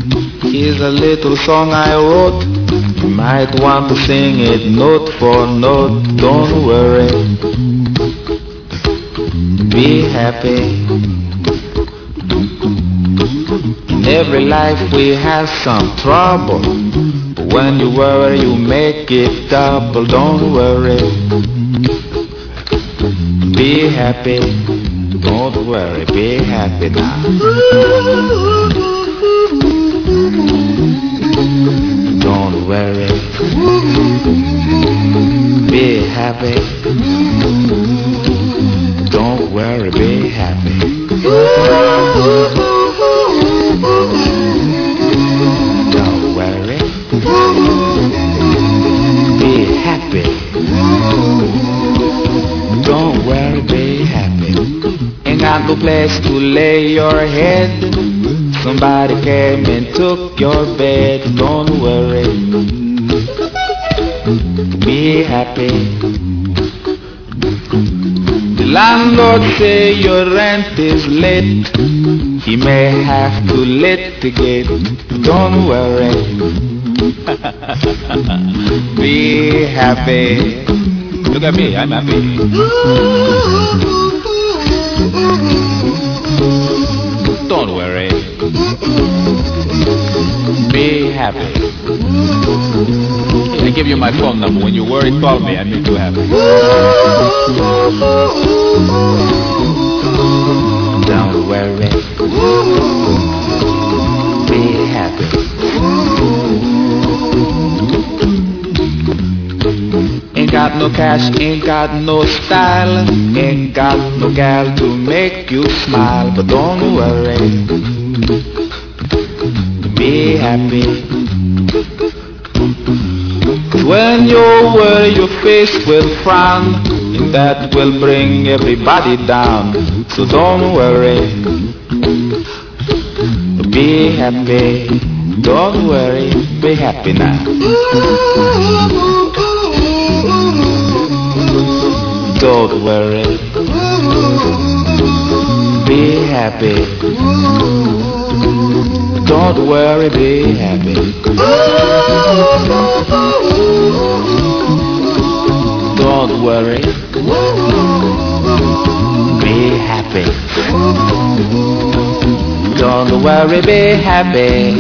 Here's a little song I wrote. You might want to sing it note for note. Don't worry, be happy. In every life we have some trouble, but when you worry you make it double. Don't worry, be happy. Don't worry, be happy now. Don't worry, be happy. Don't worry, be happy. Don't worry, be happy. Don't worry, be happy. Ain't got no place to lay your head. Somebody came and took your bed. Don't worry, be happy. The landlord say your rent is late. He may have to litigate. Don't worry, be happy. Look at me, I'm happy. Don't worry, be happy. I give you my phone number. When you worry, call me. I make you happy. Don't worry, be happy. Ain't got no cash, ain't got no style, ain't got no gal to make you smile. But don't worry, be happy. When you worry your face will frown, and that will bring everybody down. So don't worry, be happy. Don't worry, be happy now. Don't worry, be happy. Don't worry, be happy. Don't worry, be happy. Don't worry, be happy.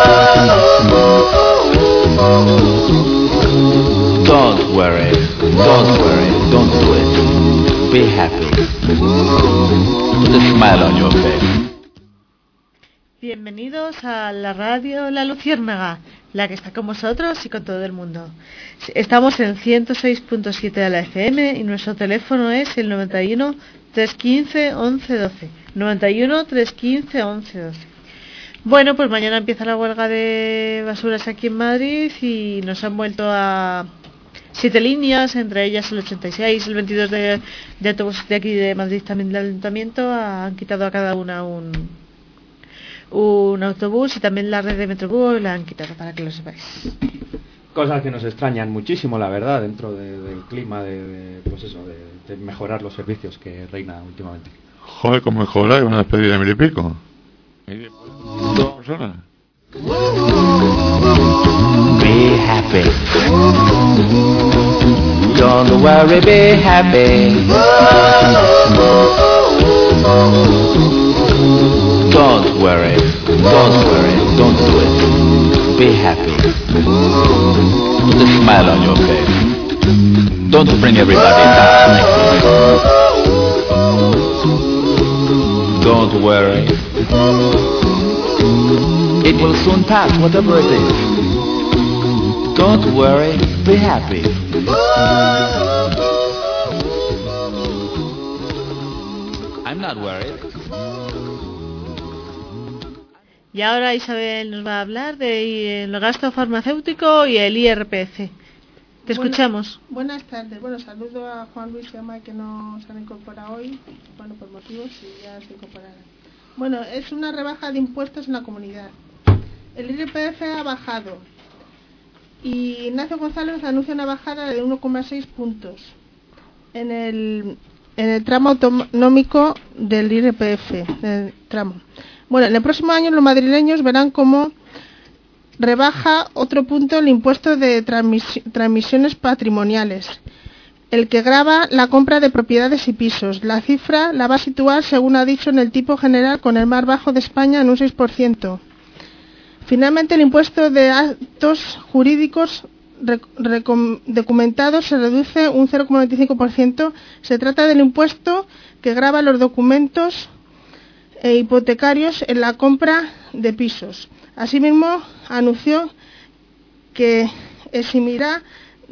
Don't worry, don't do it. Be happy. Put a smile on your face. Bienvenidos a la radio La Luciérnaga, la que está con vosotros y con todo el mundo. Estamos en 106.7 de la FM y nuestro teléfono es el 91 315 1112. 91 315 1112. Bueno, pues mañana empieza la huelga de basuras aquí en Madrid y nos han vuelto a 7 líneas, entre ellas el 86, el 22 de autobuses de aquí de Madrid, también del Ayuntamiento, han quitado a cada una un autobús, y también la red de Metrobús la han quitado, para que lo sepáis. Cosas que nos extrañan muchísimo, la verdad, dentro del clima pues eso, de mejorar los servicios que reina últimamente. Joder, ¿cómo mejorar? Van a despedir de 1.000 y pico. ¿Dos personas? Be happy. Don't worry, be happy. Don't worry, don't do it. Be happy. Put a smile on your face. Don't bring everybody down. Don't worry. It will soon pass, whatever it is. Don't worry, be happy. I'm not worried. Y ahora Isabel nos va a hablar del gasto farmacéutico y el IRPF. Te escuchamos. Buenas tardes. Bueno, saludo a Juan Luis y a May, que no se han incorporado hoy, bueno, por motivos, y ya se incorporarán. Bueno, es una rebaja de impuestos en la comunidad. El IRPF ha bajado y Ignacio González anuncia una bajada de 1,6 puntos en el tramo autonómico del IRPF, del tramo. Bueno, en el próximo año los madrileños verán cómo rebaja otro punto el impuesto de transmisiones patrimoniales, el que grava la compra de propiedades y pisos. La cifra la va a situar, según ha dicho, en el tipo general con el más bajo de España en un 6%. Finalmente, el impuesto de actos jurídicos documentados se reduce un 0,25%. Se trata del impuesto que grava los documentos hipotecarios en la compra de pisos. Asimismo, anunció que eximirá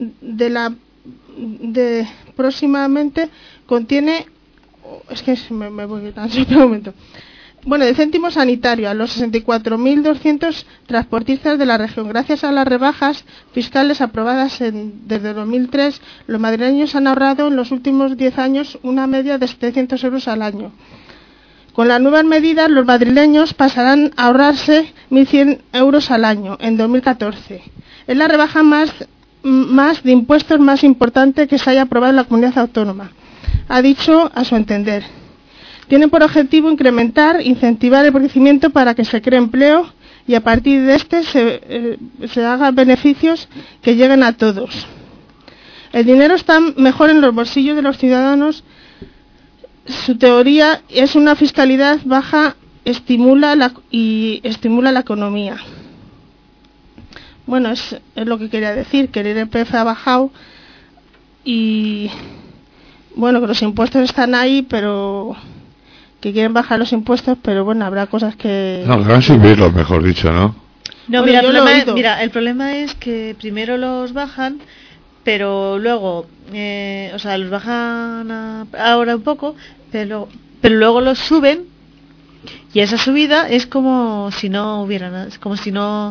próximamente contiene, es que me voy tan solo un momento. Bueno, de céntimo sanitario a los 64.200 transportistas de la región. Gracias a las rebajas fiscales aprobadas desde 2003, los madrileños han ahorrado en los últimos 10 años una media de 700 euros al año. Con las nuevas medidas, los madrileños pasarán a ahorrarse 1.100 euros al año en 2014. Es la rebaja más de impuestos más importante que se haya aprobado en la comunidad autónoma, ha dicho a su entender. Tiene por objetivo incentivar el crecimiento para que se cree empleo y a partir de se hagan beneficios que lleguen a todos. El dinero está mejor en los bolsillos de los ciudadanos. Su teoría es una fiscalidad baja estimula la economía. Bueno, es lo que quería decir, que el IRPF ha bajado y bueno, que los impuestos están ahí, pero que quieren bajar los impuestos, pero bueno, habrá cosas que... No, que van a subirlos, mejor dicho, ¿no? No, bueno, el problema es que primero los bajan, pero luego, los bajan ahora un poco, pero luego los suben, y esa subida es como si no hubiera nada, es como si no,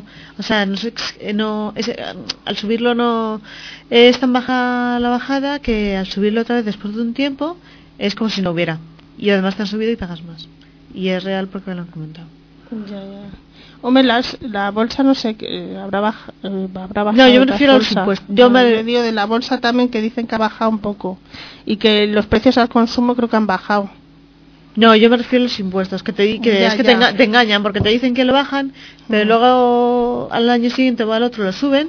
al subirlo no es tan baja la bajada que al subirlo otra vez después de un tiempo es como si no hubiera, y además te han subido y pagas más, y es real porque me lo han comentado. Ya. Hombre, la bolsa no sé, habrá bajado. No, yo me refiero a los impuestos. Yo digo de la bolsa también, que dicen que ha bajado un poco y que los precios al consumo creo que han bajado. No, yo me refiero a los impuestos, que te engañan porque te dicen que lo bajan, pero luego al año siguiente o al otro lo suben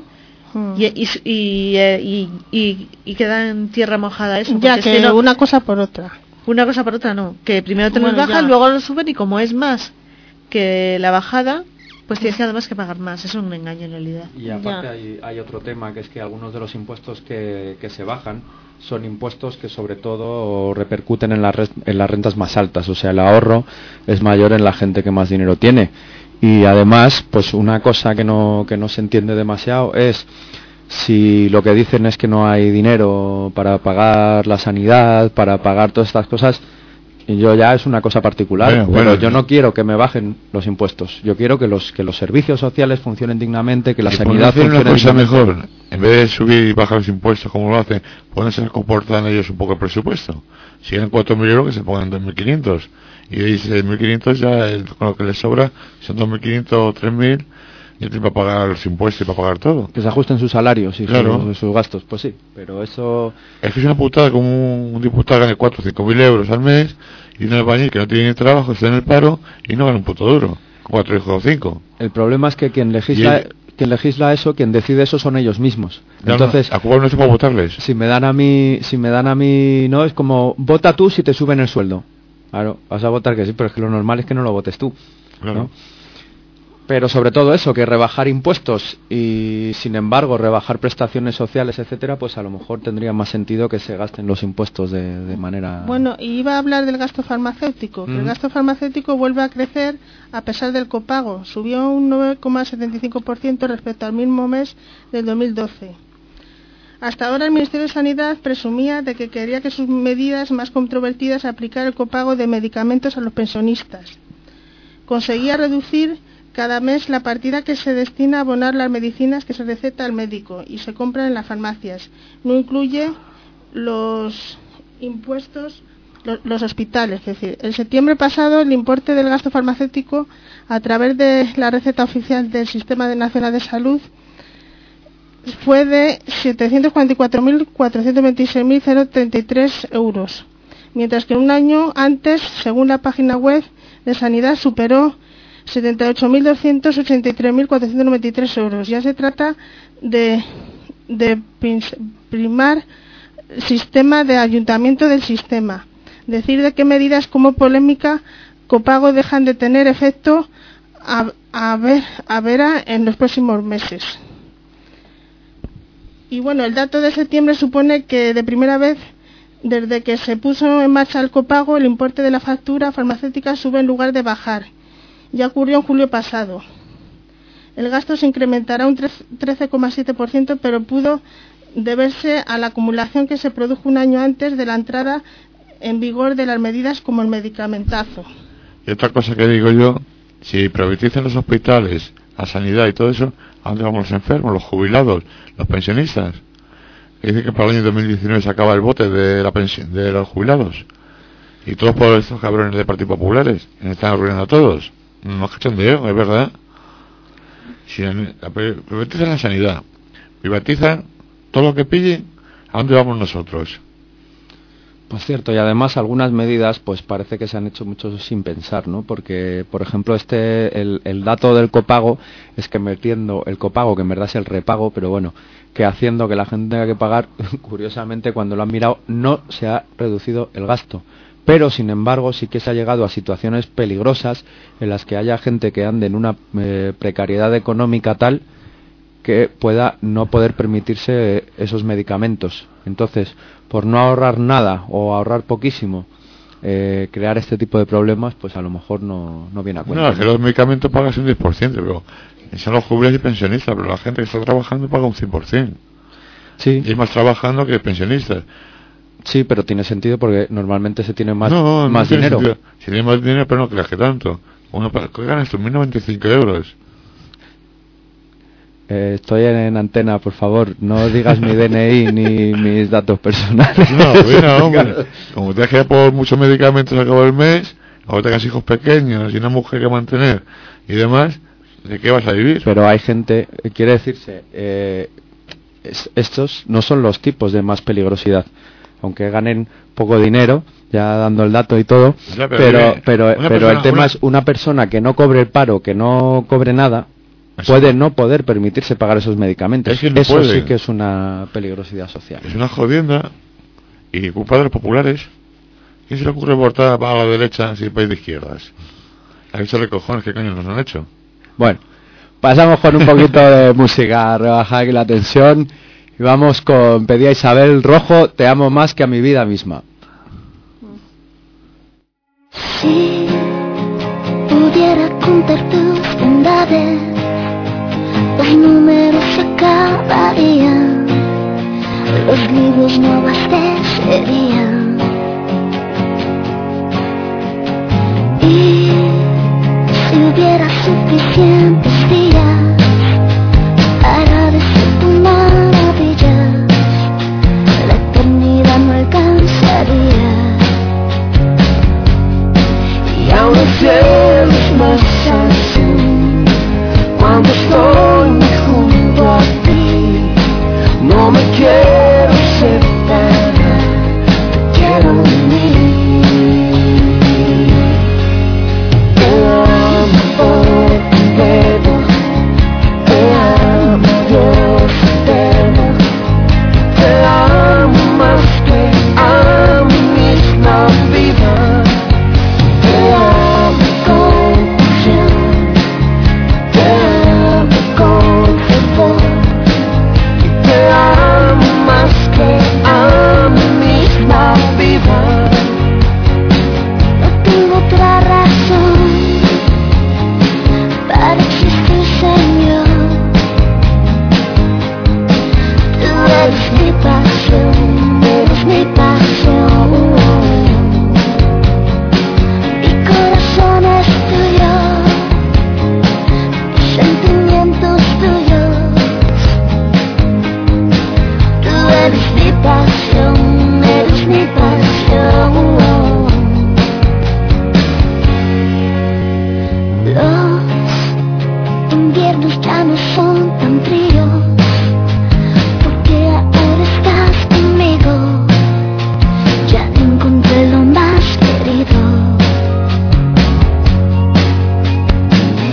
y queda en tierra mojada eso. Ya, que no, una cosa por otra. Una cosa por otra no, que primero te los bajan, luego lo suben y como es más que la bajada, pues tienes que además que pagar más. Eso es un engaño en realidad. Y aparte hay otro tema, que es que algunos de los impuestos que se bajan son impuestos que sobre todo repercuten en las rentas más altas, o sea, el ahorro es mayor en la gente que más dinero tiene. Y además, pues una cosa que no se entiende demasiado es si lo que dicen es que no hay dinero para pagar la sanidad, para pagar todas estas cosas. Y yo ya es una cosa particular, pero yo no quiero que me bajen los impuestos. Yo quiero que los servicios sociales funcionen dignamente, que la sanidad funcione una cosa dignamente. mejor, en vez de subir y bajar los impuestos como lo hacen, pónganse a comportar ellos un poco el presupuesto. Si ganan 4.000 euros, que se pongan 2.500. Y de 6.500 ya con lo que les sobra son 2.500 o 3.000. Y tiene para pagar los impuestos y para pagar todo. Que se ajusten sus salarios y claro. sus gastos, pues sí, pero eso... Es que es una putada como un diputado gane 4 o 5.000 euros al mes y un albañil que no tiene trabajo, está en el paro y no gana un puto duro, 4 hijos o 5. El problema es que quien legisla eso, quien decide eso son ellos mismos. Entonces, a Cuba no se puede votarles. Si me dan a mí, no, es como, vota tú si te suben el sueldo. Claro, vas a votar que sí, pero es que lo normal es que no lo votes tú. Claro. ¿No? Pero sobre todo eso, que rebajar impuestos y sin embargo rebajar prestaciones sociales, etcétera, pues a lo mejor tendría más sentido que se gasten los impuestos de manera... Bueno, y iba a hablar del gasto farmacéutico, que el gasto farmacéutico vuelve a crecer a pesar del copago, subió un 9,75% respecto al mismo mes del 2012. Hasta ahora el Ministerio de Sanidad presumía de que quería que sus medidas más controvertidas aplicar el copago de medicamentos a los pensionistas. Conseguía reducir cada mes la partida que se destina a abonar las medicinas que se receta al médico y se compran en las farmacias. No incluye los impuestos, los hospitales. Es decir, en septiembre pasado el importe del gasto farmacéutico a través de la receta oficial del Sistema Nacional de Salud fue de 744.426.033 euros, mientras que un año antes, según la página web de Sanidad, superó 78.283.493 euros. Ya se trata de primar sistema de ayuntamiento del sistema. Decir de qué medidas como polémica copago dejan de tener efecto a verá en los próximos meses. Y bueno, el dato de septiembre supone que de primera vez desde que se puso en marcha el copago, el importe de la factura farmacéutica sube en lugar de bajar. Ya ocurrió en julio pasado. El gasto se incrementará un 13,7%, pero pudo deberse a la acumulación que se produjo un año antes de la entrada en vigor de las medidas como el medicamentazo. Y otra cosa que digo yo, si privatizan los hospitales, la sanidad y todo eso, ¿a dónde vamos los enfermos, los jubilados, los pensionistas? Que dice que para el año 2019 se acaba el bote de la pensión de los jubilados. Y todos por estos cabrones de Partido Populares, que están arruinando a todos. No cachondeo, es verdad. Si privatizan la sanidad, privatizan todo lo que pille, ¿a dónde vamos nosotros? Pues cierto, y además algunas medidas pues parece que se han hecho mucho sin pensar, ¿no? Porque, por ejemplo, el dato del copago es que metiendo el copago, que en verdad es el repago, pero bueno, que haciendo que la gente tenga que pagar, curiosamente cuando lo han mirado no se ha reducido el gasto. Pero, sin embargo, sí que se ha llegado a situaciones peligrosas en las que haya gente que ande en una precariedad económica tal que pueda no poder permitirse esos medicamentos. Entonces, por no ahorrar nada o ahorrar poquísimo, crear este tipo de problemas, pues a lo mejor no viene a cuenta. No, es que los medicamentos pagan un 10%, pero son los jubilados y pensionistas, pero la gente que está trabajando paga un 100%. Sí. Y hay más trabajando que pensionistas. Sí, pero tiene sentido porque normalmente se tiene más tiene dinero. Sentido. Si tiene más dinero, pero no creas que tanto. ¿Qué ganas tú? 1.095 euros. Estoy en antena, por favor, no digas mi DNI ni mis datos personales. No, bueno, hombre, como te has quedado por muchos medicamentos al cabo del mes, o tengas hijos pequeños y una mujer que mantener y demás, ¿de qué vas a vivir? Pero hay gente, quiere decirse, estos no son los tipos de más peligrosidad, aunque ganen poco dinero, ya dando el dato y todo, ya, pero el tema es una persona que no cobre el paro, que no cobre nada, puede no poder permitirse pagar esos medicamentos. Es que no eso puede. Sí que es una peligrosidad social. Es una jodienda y culpa de los populares. ¿Quién se le ocurre votar para la derecha si el país de izquierdas? A eso le cojones, ¿qué coño nos han hecho? Bueno, pasamos con un poquito de música, rebajar aquí la tensión y vamos con Pedía Isabel Rojo, Te amo más que a mi vida misma. Si pudiera contar tus bondades, los números se acabarían, los libros no abastecerían. Y si hubiera suficientes días para decir tu maravilla, la eternidad no alcanzaría. Y aún el cielo es más azul cuando estoy junto a ti. No me quiero separar, te quiero en mí. Te amo por completo, te amo Dios eterno, te amo más que a mi misma vida. Te amo con pasión, te amo con fervor, y te amo más que a mi misma vida. No tengo otra razón para existir, Señor. Tú eres mi pasión, eres mi pasión. Mi corazón es tuyo, mis sentimientos tuyos. Tú eres mi pasión, eres mi pasión. Los inviernos ya no son tan fríos, porque ahora estás conmigo. Ya encontré lo más querido.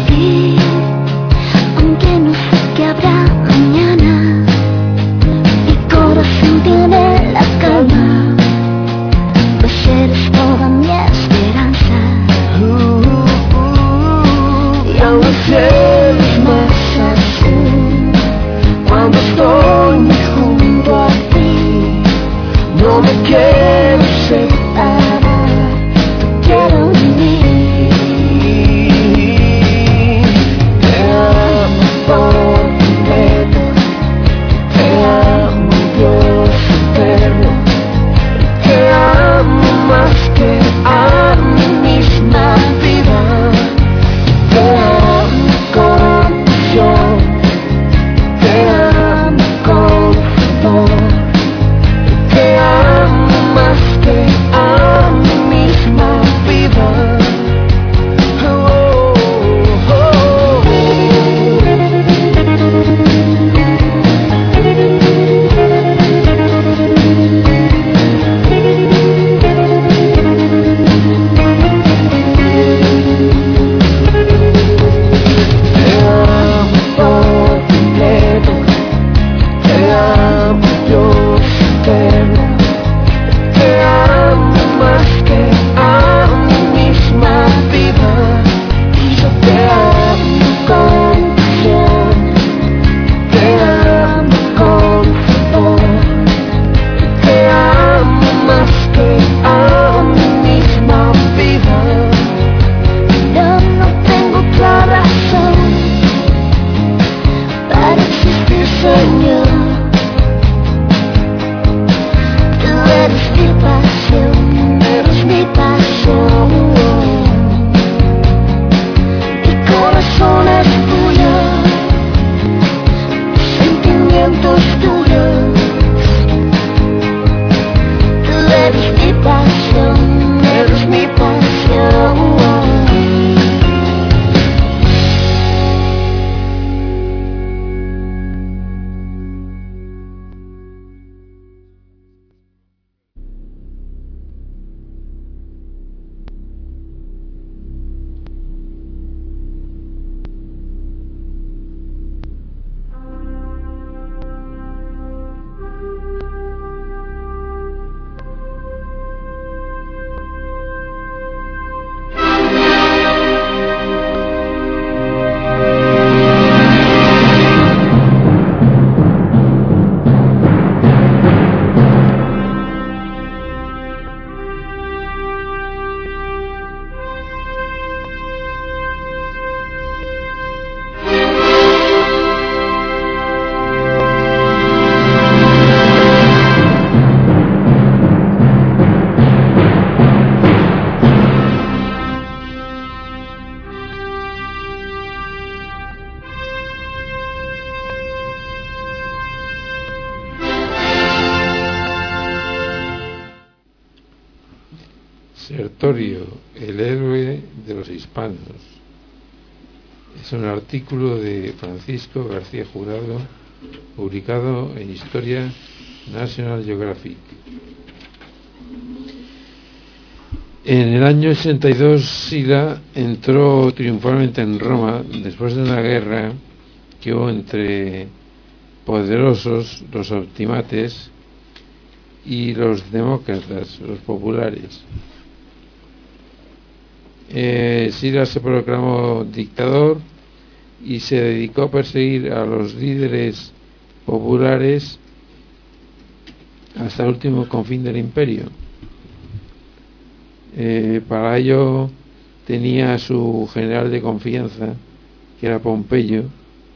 Sertorio, el héroe de los hispanos. Es un artículo de Francisco García Jurado, publicado en Historia National Geographic. En el año 62, Sila entró triunfalmente en Roma después de una guerra que hubo entre poderosos, los optimates, y los demócratas, los populares. Sila se proclamó dictador y se dedicó a perseguir a los líderes populares hasta el último confín del imperio. Para ello tenía a su general de confianza, que era Pompeyo.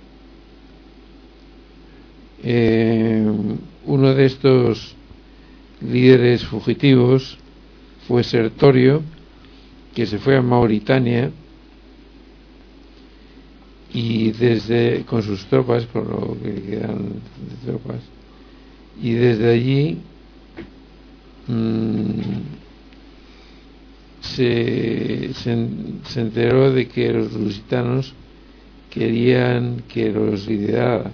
Uno de estos líderes fugitivos fue Sertorio, que se fue a Mauritania y con sus tropas, con lo que quedan de tropas, y desde allí se enteró de que los lusitanos querían que los liderara.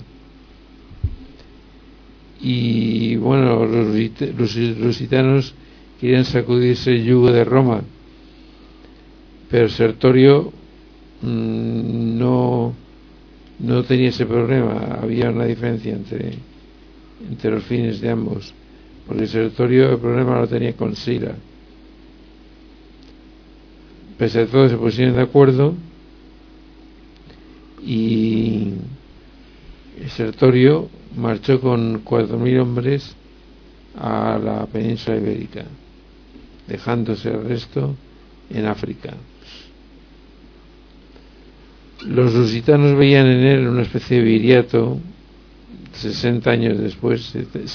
Y bueno, los lusitanos querían sacudirse el yugo de Roma, pero Sertorio no tenía ese problema. Había una diferencia entre los fines de ambos, porque Sertorio el problema lo tenía con Sila. Pese a todo se pusieron de acuerdo y Sertorio marchó con 4.000 hombres a la península ibérica, dejándose el resto en África. Los lusitanos veían en él una especie de viriato. 70 años después,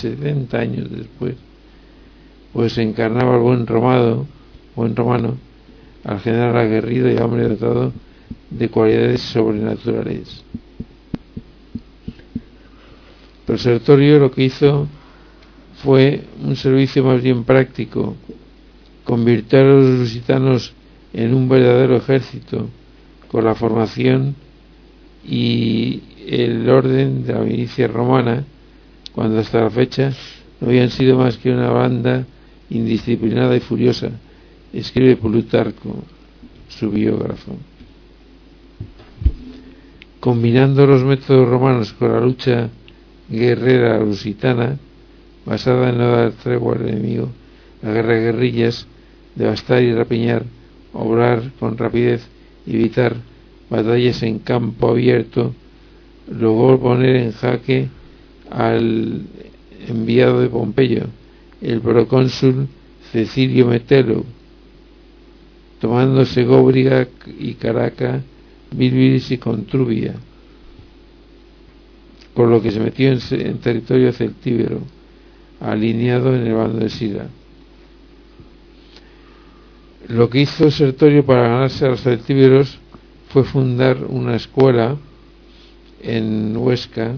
pues encarnaba al buen romano, al general aguerrido y hombre dotado de cualidades sobrenaturales. Pero Sertorio lo que hizo fue un servicio más bien práctico. Convirtió a los lusitanos en un verdadero ejército, con la formación y el orden de la milicia romana, cuando hasta la fecha no habían sido más que una banda indisciplinada y furiosa, escribe Plutarco, su biógrafo. Combinando los métodos romanos con la lucha guerrera lusitana, basada en no dar tregua al enemigo, la guerra de guerrillas, devastar y rapiñar, obrar con rapidez, evitar batallas en campo abierto, logró poner en jaque al enviado de Pompeyo, el procónsul Cecilio Metelo, tomando Segóbriga y Caraca, Bilbilis y Contrubia, con lo que se metió en territorio celtíbero, alineado en el bando de Sila. Lo que hizo Sertorio para ganarse a los celtíberos fue fundar una escuela en Huesca,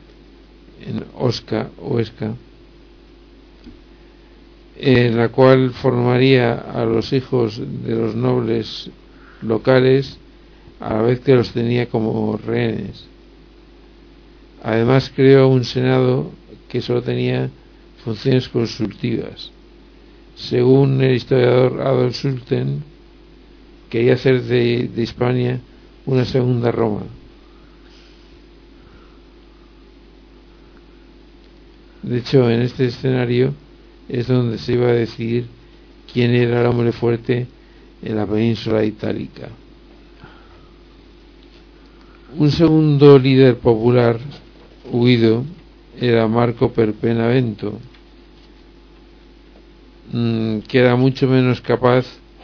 en la cual formaría a los hijos de los nobles locales, a la vez que los tenía como rehenes. Además creó un senado que solo tenía funciones consultivas. Según el historiador Adolf Sulten, quería hacer de Hispania una segunda Roma. De hecho, en este escenario es donde se iba a decidir quién era el hombre fuerte en la península itálica. Un segundo líder popular huido era Marco Perpenavento, que era mucho menos capaz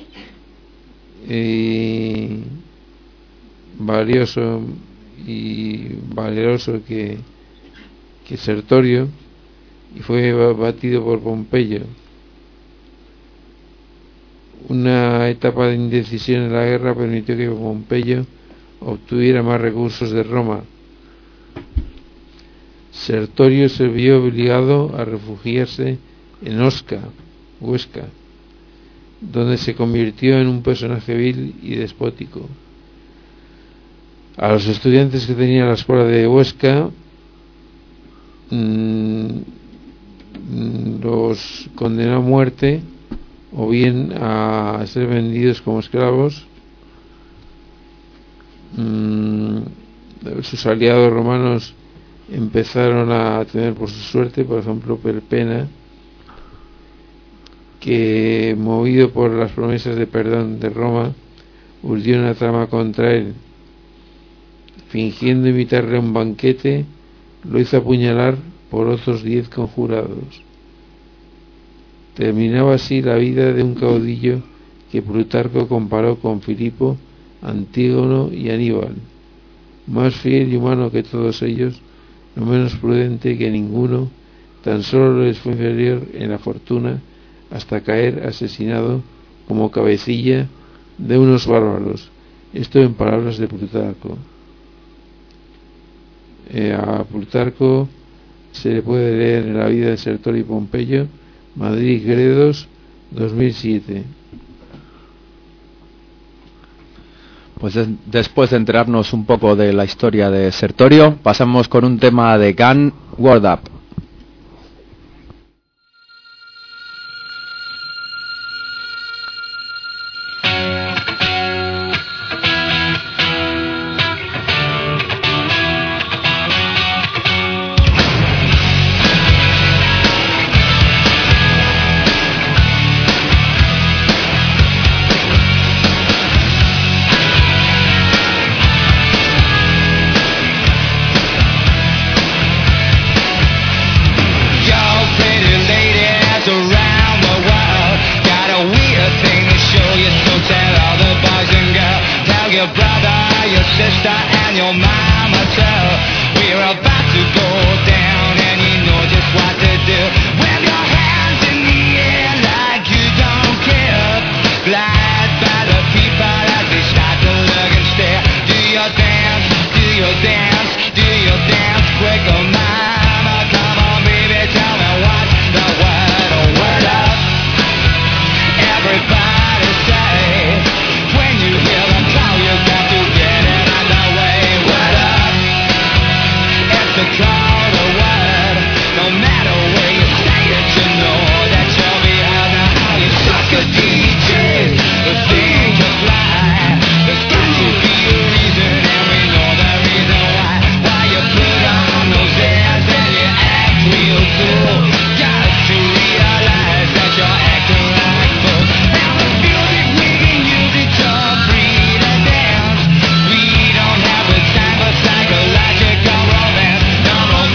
y valioso y valeroso que Sertorio, y fue batido por Pompeyo. Una etapa de indecisión en la guerra permitió que Pompeyo obtuviera más recursos de Roma. Sertorio se vio obligado a refugiarse en Huesca, donde se convirtió en un personaje vil y despótico. A los estudiantes que tenía la escuela de Huesca los condenó a muerte o bien a ser vendidos como esclavos. Sus aliados romanos empezaron a tener por su suerte, por ejemplo Perpena, que movido por las promesas de perdón de Roma urdió una trama contra él. Fingiendo invitarle a un banquete, lo hizo apuñalar por otros 10 conjurados. Terminaba así la vida de un caudillo que Plutarco comparó con Filipo, Antígono y Aníbal, más fiel y humano que todos ellos, no menos prudente que ninguno, tan solo les fue inferior en la fortuna, hasta caer asesinado como cabecilla de unos bárbaros. Esto en palabras de Plutarco. A Plutarco se le puede leer en la vida de Sertorio y Pompeyo, Madrid, Gredos, 2007. Pues después de enterarnos un poco de la historia de Sertorio, pasamos con un tema de Gun, Word Up. Psychological romance. No more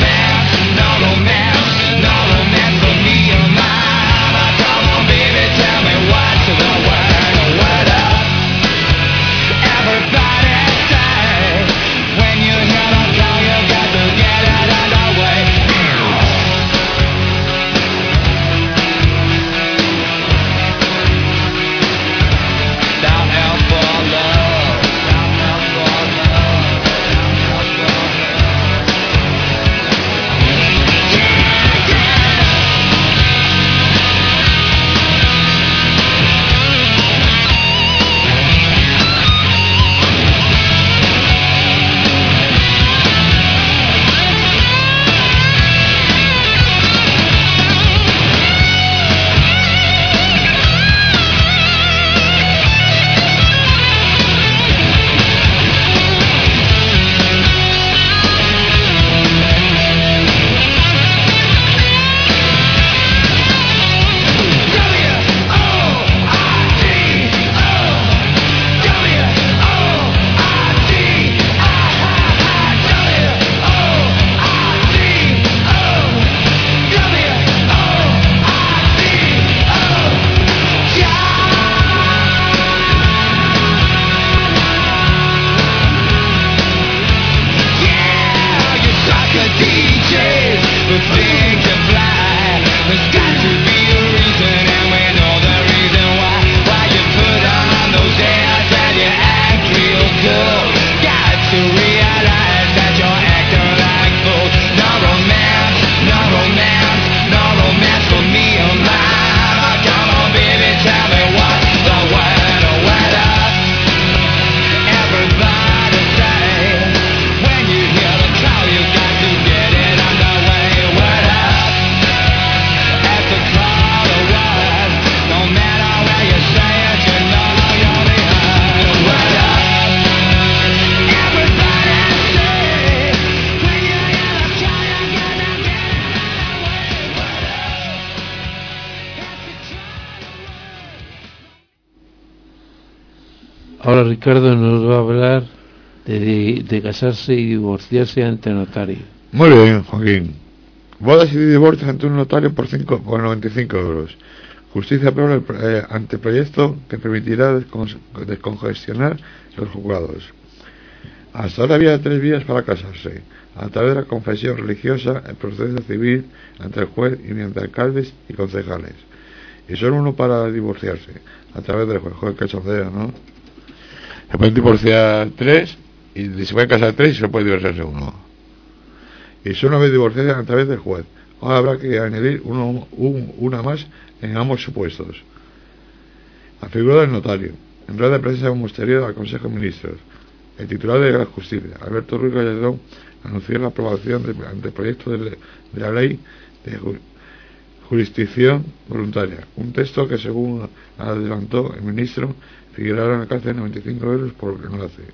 Ahora Ricardo nos va a hablar de casarse y divorciarse ante notario. Muy bien, Joaquín. Bodas y divorcios ante un notario por 95 euros. Justicia aprueba el anteproyecto que permitirá descongestionar los juzgados. Hasta ahora había 3 vías para casarse: a través de la confesión religiosa, el proceso civil ante el juez y mediante alcaldes y concejales. Y solo uno para divorciarse, a través del juez. Joder, qué chondeo, ¿no? Se pueden divorciar 3 y se pueden casar 3 y se puede divorciarse 1. Y solo una vez divorciarse a través del juez. Ahora habrá que añadir una más en ambos supuestos. La figura del notario. En rueda de prensa posterior al Consejo de Ministros, el titular de la Justicia, Alberto Ruiz Gallardón, anunció la aprobación del anteproyecto de la ley de jurisdicción voluntaria, un texto que, según adelantó el ministro, figurará en la cárcel de 95 euros por lo que no lo hace.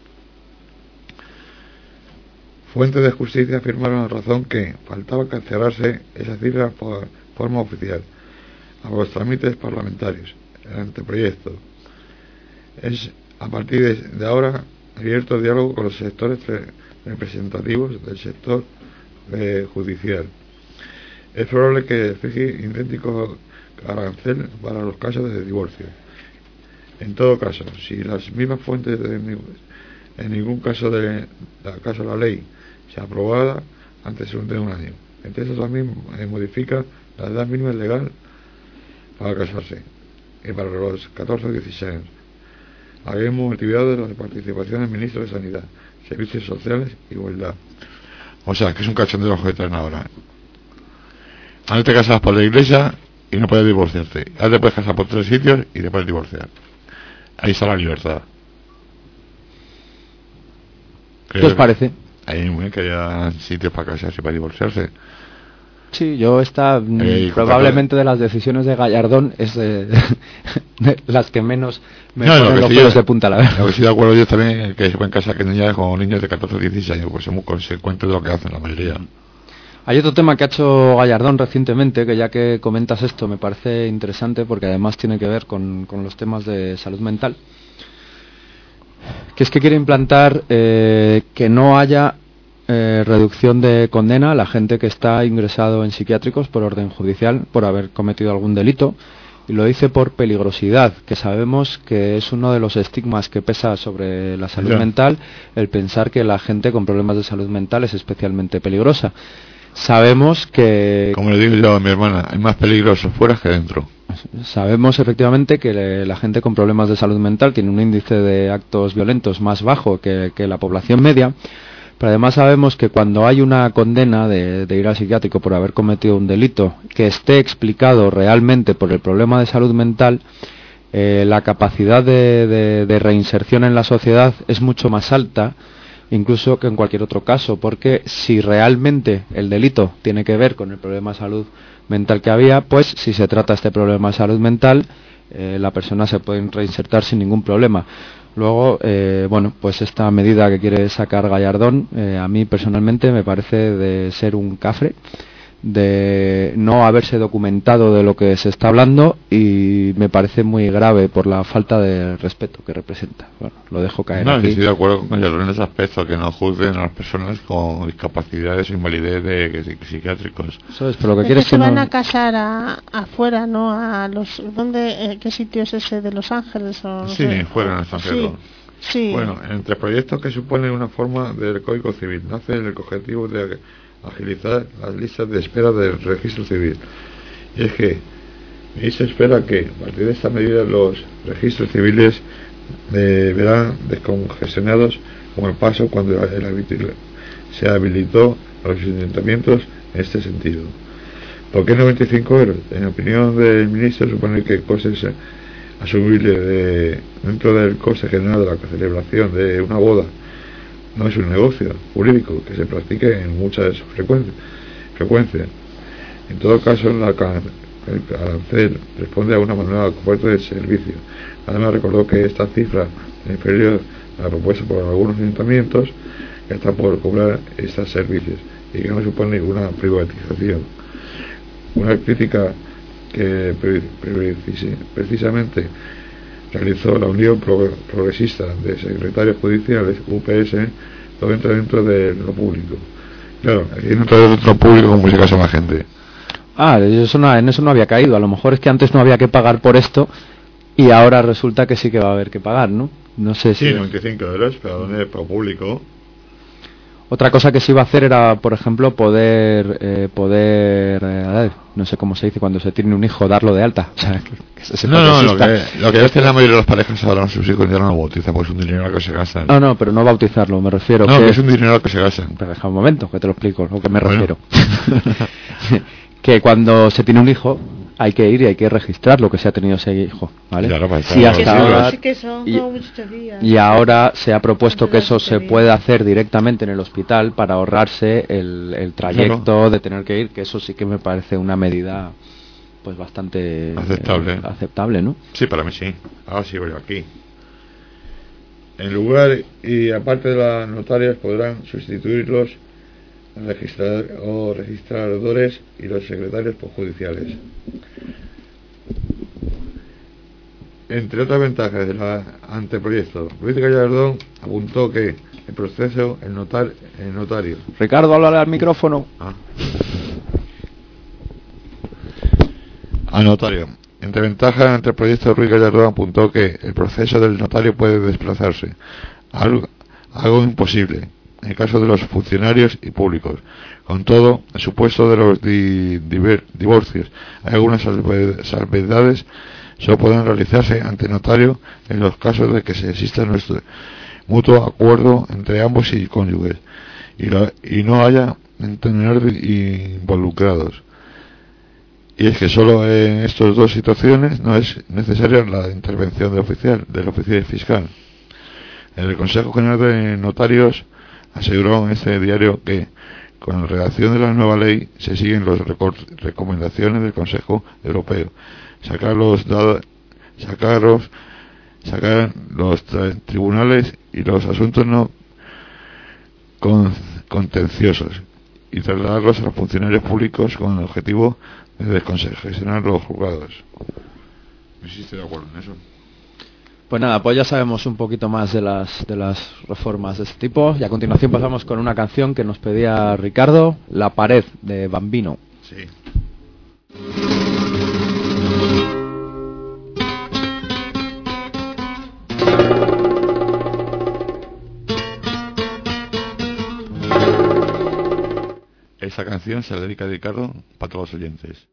Fuentes de justicia afirmaron a razón que faltaba cancelarse esa cifra por forma oficial a los trámites parlamentarios. El anteproyecto es, a partir de ahora, abierto al diálogo con los sectores representativos del sector judicial. Es probable que fije idéntico arancel para los casos de divorcio. En todo caso, si las mismas fuentes en ningún caso de la ley se aprobada antes de un año. El texto también modifica la edad mínima legal para casarse y para los 14 o 16 años. Habíamos motivado la participación del ministro de Sanidad, Servicios Sociales y Igualdad. O sea, que es un cachondeo lo que traen ahora. Antes te casabas por la iglesia y no puedes divorciarte. Ahora te puedes casar por 3 sitios y te puedes divorciar. Ahí está la libertad. ¿Qué os parece? Hay muy bien que haya sitios para casarse y para divorciarse. Sí, yo probablemente de las decisiones de Gallardón es de las que menos me ponen los pelos de punta, la verdad. Lo que estoy de acuerdo yo también que se pueden casar que niñas con niños de 14 o 16 años, pues son muy consecuentes de lo que hacen la mayoría. Hay otro tema que ha hecho Gallardón recientemente, que ya que comentas esto me parece interesante porque además tiene que ver con los temas de salud mental, que es que quiere implantar que no haya reducción de condena a la gente que está ingresado en psiquiátricos por orden judicial por haber cometido algún delito, y lo dice por peligrosidad, que sabemos que es uno de los estigmas que pesa sobre la salud mental, el pensar que la gente con problemas de salud mental es especialmente peligrosa. Sabemos que, como le digo yo a mi hermana, hay más peligrosos fuera que dentro. Sabemos efectivamente que la gente con problemas de salud mental tiene un índice de actos violentos más bajo que la población media, pero además sabemos que cuando hay una condena de ir al psiquiátrico por haber cometido un delito que esté explicado realmente por el problema de salud mental, la capacidad de reinserción en la sociedad es mucho más alta incluso que en cualquier otro caso, porque si realmente el delito tiene que ver con el problema de salud mental que había, pues si se trata este problema de salud mental, la persona se puede reinsertar sin ningún problema. Luego, bueno, pues esta medida que quiere sacar Gallardón, a mí personalmente me parece de ser un cafre, de no haberse documentado de lo que se está hablando, y me parece muy grave por la falta de respeto que representa. Bueno, lo dejo caer aquí. Estoy de acuerdo con Gallardón en ese aspecto, que no juzguen a las personas con discapacidades o invalidez de psiquiátricos. Eso es, pero lo que quieres que van a casar afuera, ¿no? A los ¿qué sitio es ese de Los Ángeles? O sí, fuera en el extranjero. Sí. Bueno, entre proyectos que suponen una forma del Código Civil, nace el objetivo de agilizar las listas de espera del registro civil. Y es que se espera que a partir de esta medida los registros civiles verán descongestionados como el paso cuando se habilitó a los ayuntamientos en este sentido. ¿Por qué 95 euros? En opinión del ministro, supone que el coste es asumible dentro del coste general de la celebración de una boda. No es un negocio jurídico que se practique en muchas frecuencias. En todo caso, el arancel responde a una manera completa de servicio. Además, recordó que esta cifra es inferior a la propuesta por algunos ayuntamientos que están por cobrar estos servicios y que no supone una privatización. Una crítica que precisamente realizó la Unión Progresista de Secretarios Judiciales, UPS, todo entra dentro de lo público. Claro, aquí no entra dentro de lo público como se casa más gente. En eso no había caído. A lo mejor es que antes no había que pagar por esto y ahora resulta que sí que va a haber que pagar, ¿no? No sé si... Sí, 95 euros, pero ¿dónde? Para público. Otra cosa que se iba a hacer era, por ejemplo, poder no sé cómo se dice cuando se tiene un hijo, darlo de alta. O sea, que se no, lo que es que la mayoría de las parejas ahora sus hijos ya no lo bautizan, pues es un dinero que se gastan. No, pero no bautizarlo, me refiero. No, que es un dinero que se gastan. Pero deja un momento, que te lo explico, lo que me refiero. Que cuando se tiene un hijo hay que ir y hay que registrar lo que se ha tenido ese hijo, ¿vale? Claro, sí, hasta ahora, sí que son como muchos días. Y ahora se ha propuesto que eso se puede hacer directamente en el hospital para ahorrarse el trayecto de tener que ir, que eso sí que me parece una medida pues bastante aceptable, ¿no? Sí, para mí sí. Ahora sigo yo aquí. En lugar y aparte de las notarias podrán sustituirlos registradores y los secretarios judiciales. Entre otras ventajas del anteproyecto, Ruiz Gallardón apuntó que el proceso, el notario. Ricardo, háblale al micrófono. Al notario. Entre ventajas del anteproyecto, Ruiz Gallardón apuntó que el proceso del notario puede desplazarse, algo imposible en el caso de los funcionarios y públicos. Con todo, el supuesto de los divorcios, hay algunas salvedades, solo pueden realizarse ante notario en los casos de que se exista nuestro mutuo acuerdo entre ambos y cónyuges y no haya menores involucrados. Y es que solo en estas dos situaciones no es necesaria la intervención del oficial fiscal. El Consejo General de Notarios aseguró en este diario que con la redacción de la nueva ley se siguen las recomendaciones del Consejo Europeo, sacar los tribunales y los asuntos no contenciosos y trasladarlos a los funcionarios públicos con el objetivo de descongestionar los juzgados. No sé si estoy de acuerdo en eso. Pues nada, pues ya sabemos un poquito más de las reformas de este tipo y a continuación pasamos con una canción que nos pedía Ricardo, La pared, de Bambino. Sí. Esta canción se la dedica a Ricardo para todos los oyentes.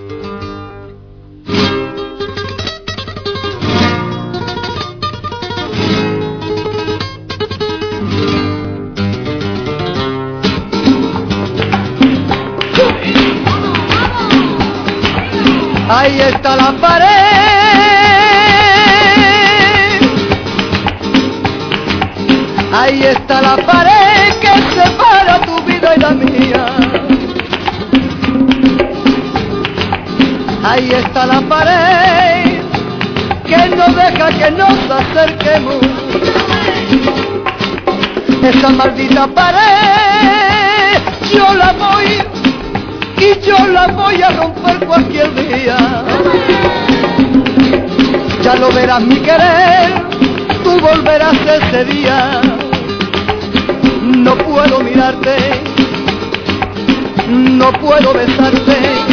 Ahí está la pared, ahí está la pared que separa tu vida y la mía. Ahí está la pared que no deja que nos acerquemos. Esa maldita pared yo la voy a romper cualquier día. Ya lo verás mi querer, tú volverás ese día. No puedo mirarte, no puedo besarte,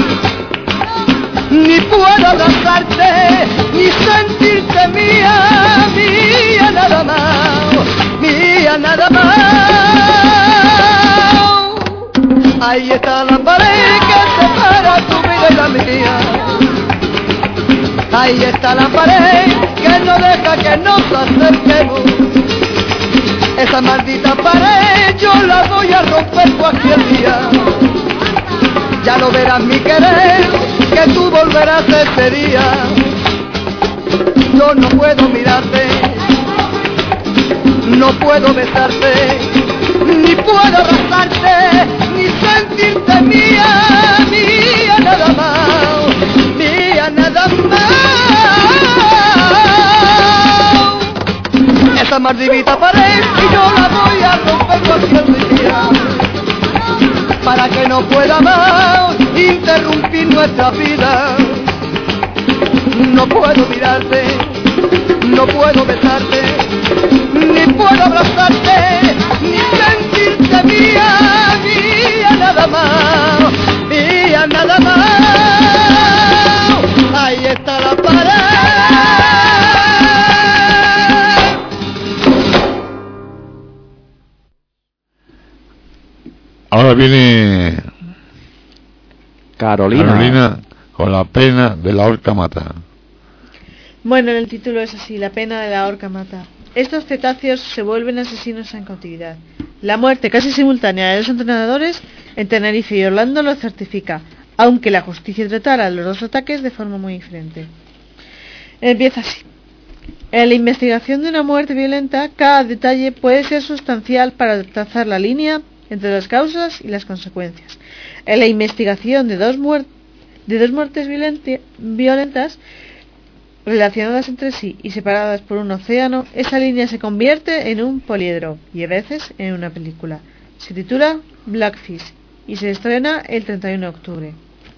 ni puedo abrazarte, ni sentirte mía, mía nada más, mía nada más. Ahí está la pared que separa tu vida y la mía. Ahí está la pared que no deja que nos acerquemos. Esa maldita pared yo la voy a romper cualquier día. Ya lo verás mi querer, que tú volverás ese día. Yo no puedo mirarte, no puedo besarte, ni puedo abrazarte, ni sentirte mía, mía nada más, mía nada más. Esa maldita pared y yo la voy a romper cualquier día, para que no pueda más interrumpir nuestra vida. No puedo mirarte, No puedo besarte, ni puedo abrazarte, ni sentirte mía, mía nada más, mía nada más. Ahí está la pared. Ahora viene Carolina con la pena de la horca mata. Bueno, el título es así, la pena de la horca mata. Estos cetáceos se vuelven asesinos en cautividad. La muerte casi simultánea de los entrenadores en Tenerife y Orlando lo certifica, aunque la justicia tratara los dos ataques de forma muy diferente. Empieza así. En la investigación de una muerte violenta, cada detalle puede ser sustancial para trazar la línea entre las causas y las consecuencias. En la investigación de dos muertes violentas relacionadas entre sí y separadas por un océano, esa línea se convierte en un poliedro y a veces en una película. Se titula Blackfish y se estrena el 31 de octubre.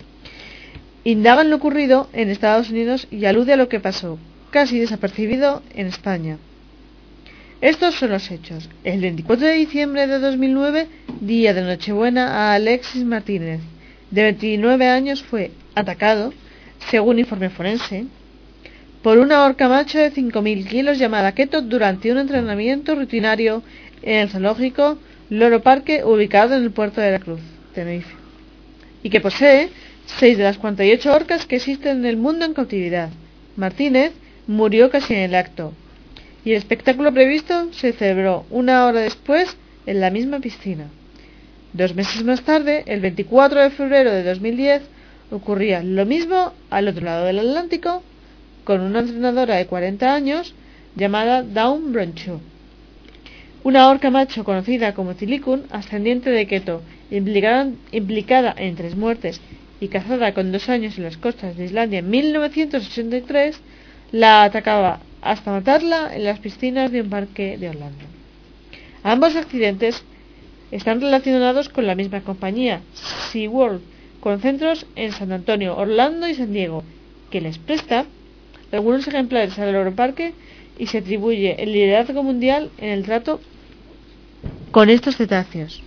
Indaga en lo ocurrido en Estados Unidos y alude a lo que pasó, casi desapercibido, en España. Estos son los hechos. El 24 de diciembre de 2009, día de Nochebuena, a Alexis Martínez, de 29 años, fue atacado, según informe forense, por una orca macho de 5.000 kilos llamada Keto durante un entrenamiento rutinario en el zoológico Loro Parque, ubicado en el puerto de la Cruz, Tenerife, y que posee 6 de las 48 orcas que existen en el mundo en cautividad. Martínez murió casi en el acto, y el espectáculo previsto se celebró una hora después en la misma piscina. 2 meses más tarde, el 24 de febrero de 2010, ocurría lo mismo al otro lado del Atlántico, con una entrenadora de 40 años llamada Dawn Broncho, una orca macho conocida como Tilicun, ascendiente de Keto, implicada en 3 muertes y cazada con 2 años en las costas de Islandia en 1983, la atacaba hasta matarla en las piscinas de un parque de Orlando. Ambos accidentes están relacionados con la misma compañía, SeaWorld, con centros en San Antonio, Orlando y San Diego, que les presta algunos ejemplares al Loro Parque y se atribuye el liderazgo mundial en el trato con estos cetáceos.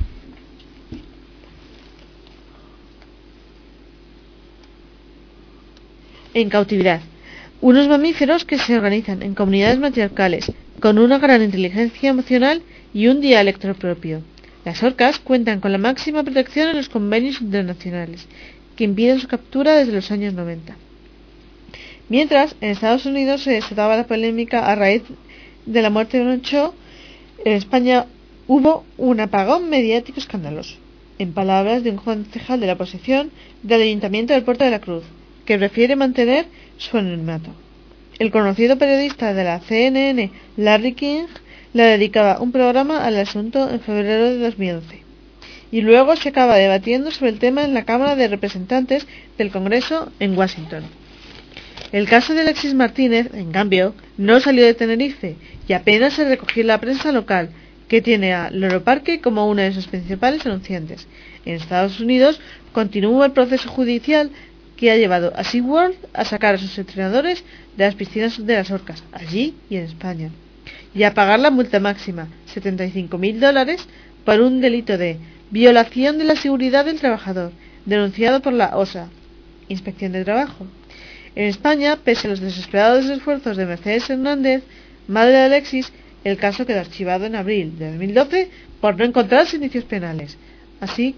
En cautividad, unos mamíferos que se organizan en comunidades matriarcales con una gran inteligencia emocional y un dialecto propio. Las orcas cuentan con la máxima protección en los convenios internacionales que impiden su captura desde los años 90. Mientras, en Estados Unidos se desataba la polémica a raíz de la muerte de Broncho, en España hubo un apagón mediático escandaloso, en palabras de un concejal de la oposición del Ayuntamiento del Puerto de la Cruz, que prefiere mantener su anonimato. El conocido periodista de la CNN, Larry King, le dedicaba un programa al asunto en febrero de 2011, y luego se acaba debatiendo sobre el tema en la Cámara de Representantes del Congreso en Washington. El caso de Alexis Martínez, en cambio, no salió de Tenerife y apenas se recogió en la prensa local, que tiene a Loro Parque como una de sus principales denunciantes. En Estados Unidos continúa el proceso judicial que ha llevado a SeaWorld a sacar a sus entrenadores de las piscinas de las orcas, allí y en España, y a pagar la multa máxima, $75.000, por un delito de violación de la seguridad del trabajador, denunciado por la OSA, Inspección de Trabajo. En España, pese a los desesperados esfuerzos de Mercedes Hernández, madre de Alexis, el caso quedó archivado en abril de 2012 por no encontrarse indicios penales. Así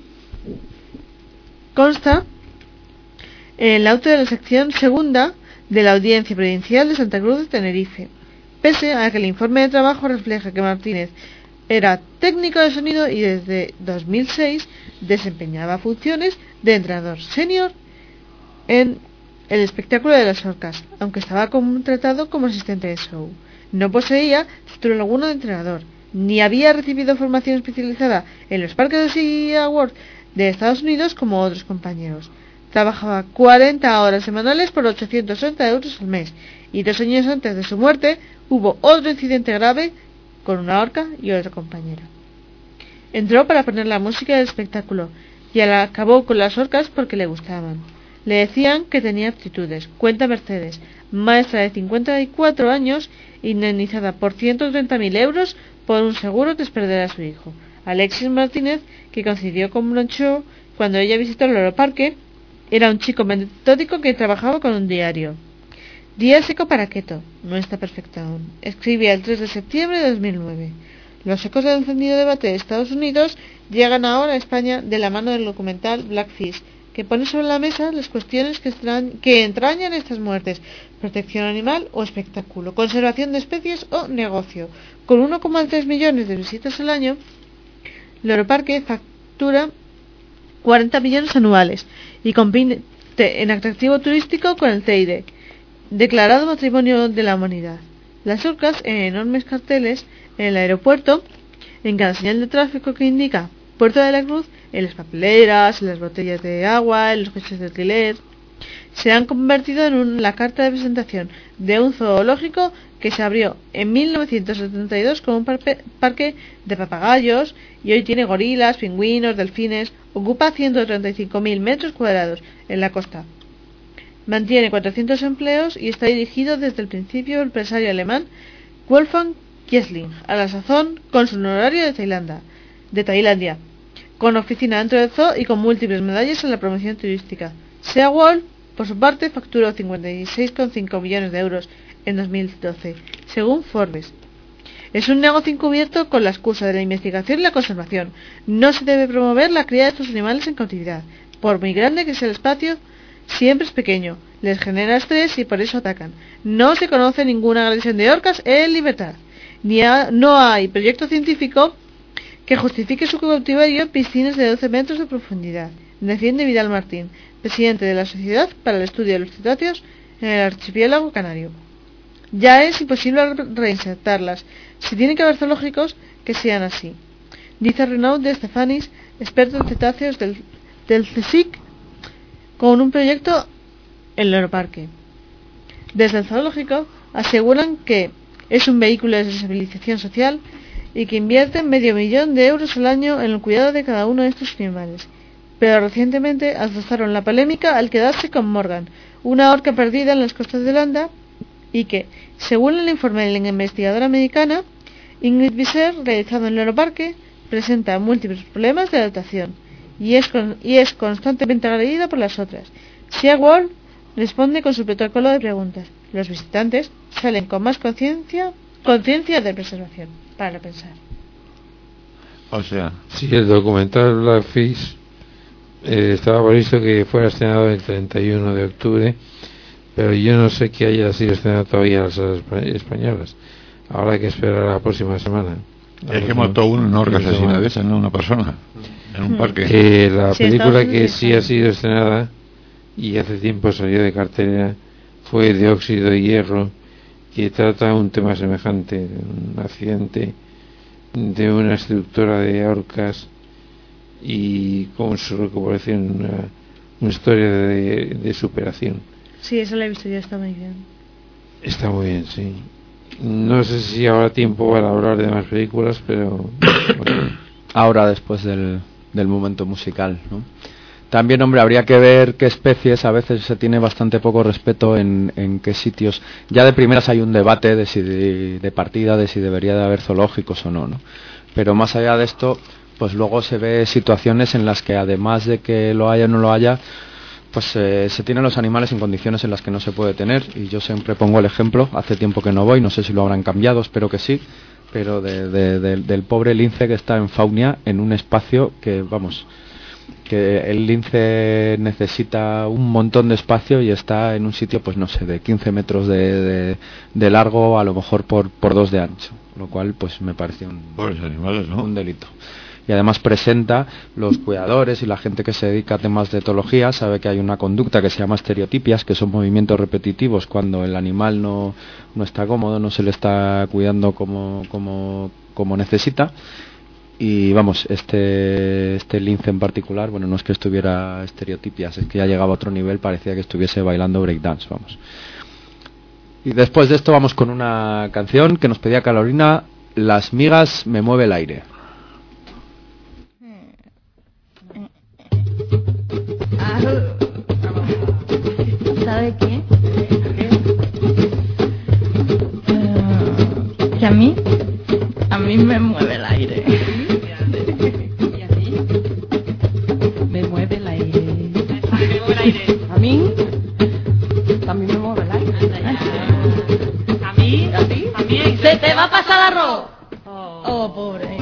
consta en el auto de la sección segunda de la Audiencia Provincial de Santa Cruz de Tenerife, pese a que el informe de trabajo refleja que Martínez era técnico de sonido y desde 2006 desempeñaba funciones de entrenador senior en el espectáculo de las orcas, aunque estaba contratado como asistente de show. No poseía título alguno de entrenador, ni había recibido formación especializada en los parques de SeaWorld de Estados Unidos como otros compañeros. Trabajaba 40 horas semanales por 860 euros al mes, y 2 años antes de su muerte hubo otro incidente grave con una orca y otra compañera. Entró para poner la música del espectáculo y acabó con las orcas porque le gustaban. Le decían que tenía aptitudes, cuenta Mercedes, maestra de 54 años, indemnizada por 130.000 euros por un seguro tras perder a su hijo. Alexis Martínez, que coincidió con Blanchot cuando ella visitó el Loro Parque, era un chico metódico que trabajaba con un diario. Día seco para Queto, no está perfecto aún. Escribía el 3 de septiembre de 2009. Los ecos del encendido debate de Estados Unidos llegan ahora a España de la mano del documental Blackfish, que pone sobre la mesa las cuestiones que entrañan estas muertes: protección animal o espectáculo, conservación de especies o negocio. Con 1,3 millones de visitas al año, Loro Parque factura 40 millones anuales y compite en atractivo turístico con el Teide, declarado Patrimonio de la Humanidad. Las orcas, en enormes carteles en el aeropuerto, en cada señal de tráfico que indica Puerto de la Cruz, en las papeleras, en las botellas de agua, en los coches de alquiler, se han convertido en la carta de presentación de un zoológico que se abrió en 1972 como un parque de papagayos y hoy tiene gorilas, pingüinos, delfines. Ocupa 135.000 metros cuadrados en la costa. Mantiene 400 empleos y está dirigido desde el principio el empresario alemán Wolfgang Kiesling, a la sazón cónsul honorario de Tailandia, con oficina dentro del zoo y con múltiples medallas en la promoción turística. SeaWorld, por su parte, facturó 56,5 millones de euros en 2012, según Forbes. Es un negocio encubierto con la excusa de la investigación y la conservación. No se debe promover la cría de estos animales en cautividad. Por muy grande que sea el espacio, siempre es pequeño, les genera estrés y por eso atacan. No se conoce ninguna agresión de orcas en libertad. No hay proyecto científico que justifique su cautiverio en piscinas de 12 metros de profundidad, defiende Vidal Martín, presidente de la Sociedad para el Estudio de los Cetáceos en el archipiélago canario. Ya es imposible reinsertarlas. Si tiene que haber zoológicos, que sean así, dice Renaud de Stefanis, experto en cetáceos del CSIC, con un proyecto en Loro Parque. Desde el zoológico aseguran que es un vehículo de sensibilización social y que invierten $500,000 euros al año en el cuidado de cada uno de estos animales. Pero recientemente azuzaron la polémica al quedarse con Morgan, una orca perdida en las costas de Holanda, y que, según el informe de la investigadora americana Ingrid Visser, realizado en Loro Parque, presenta múltiples problemas de adaptación y es constantemente agredida por las otras. SeaWorld responde con su protocolo de preguntas. Los visitantes salen con más conciencia de preservación para pensar. O sea, sí, el documental Blackfish estaba previsto que fuera estrenado el 31 de octubre, pero yo no sé que haya sido estrenado todavía en las salas españolas. Ahora hay que esperar a la próxima semana. Es que mató una orca asesina de esa, no una persona, en un parque. La película que sí ha sido estrenada y hace tiempo salió de cartelera fue de Óxido de Hierro, que trata un tema semejante, un accidente de una estructura de orcas y con su recuperación, una historia de superación. Sí, esa la he visto, ya está muy bien. Está muy bien, sí. No sé si habrá tiempo para hablar de más películas, pero bueno. Ahora, después del momento musical, ¿no? También, hombre, habría que ver qué especies. A veces se tiene bastante poco respeto en qué sitios. Ya de primeras hay un debate de partida de si debería de haber zoológicos o no, ¿no? Pero más allá de esto, pues luego se ve situaciones en las que, además de que lo haya o no lo haya, pues se tienen los animales en condiciones en las que no se puede tener. Y yo siempre pongo el ejemplo, hace tiempo que no voy, no sé si lo habrán cambiado, espero que sí, pero del pobre lince que está en Faunia, en un espacio que, vamos, que el lince necesita un montón de espacio y está en un sitio, pues no sé, de 15 metros de largo, a lo mejor por 2 de ancho, lo cual pues me parece pobres animales, ¿no? Un delito. Y además presenta, los cuidadores y la gente que se dedica a temas de etología sabe que hay una conducta que se llama estereotipias, que son movimientos repetitivos cuando el animal no está cómodo, no se le está cuidando como necesita. Y vamos, este lince en particular, bueno, no es que estuviera estereotipias, es que ya llegaba a otro nivel, parecía que estuviese bailando breakdance, vamos. Y después de esto vamos con una canción que nos pedía Carolina, Las migas me mueve el aire. ¿Sabe qué? mí me mueve el aire. ¿Y a ti? Me mueve el aire. ¿Me mueve el aire? A mí también me mueve el aire. ¿A mí? ¿A ti? También. Se te va a pasar el arroz. Oh. Oh, pobre.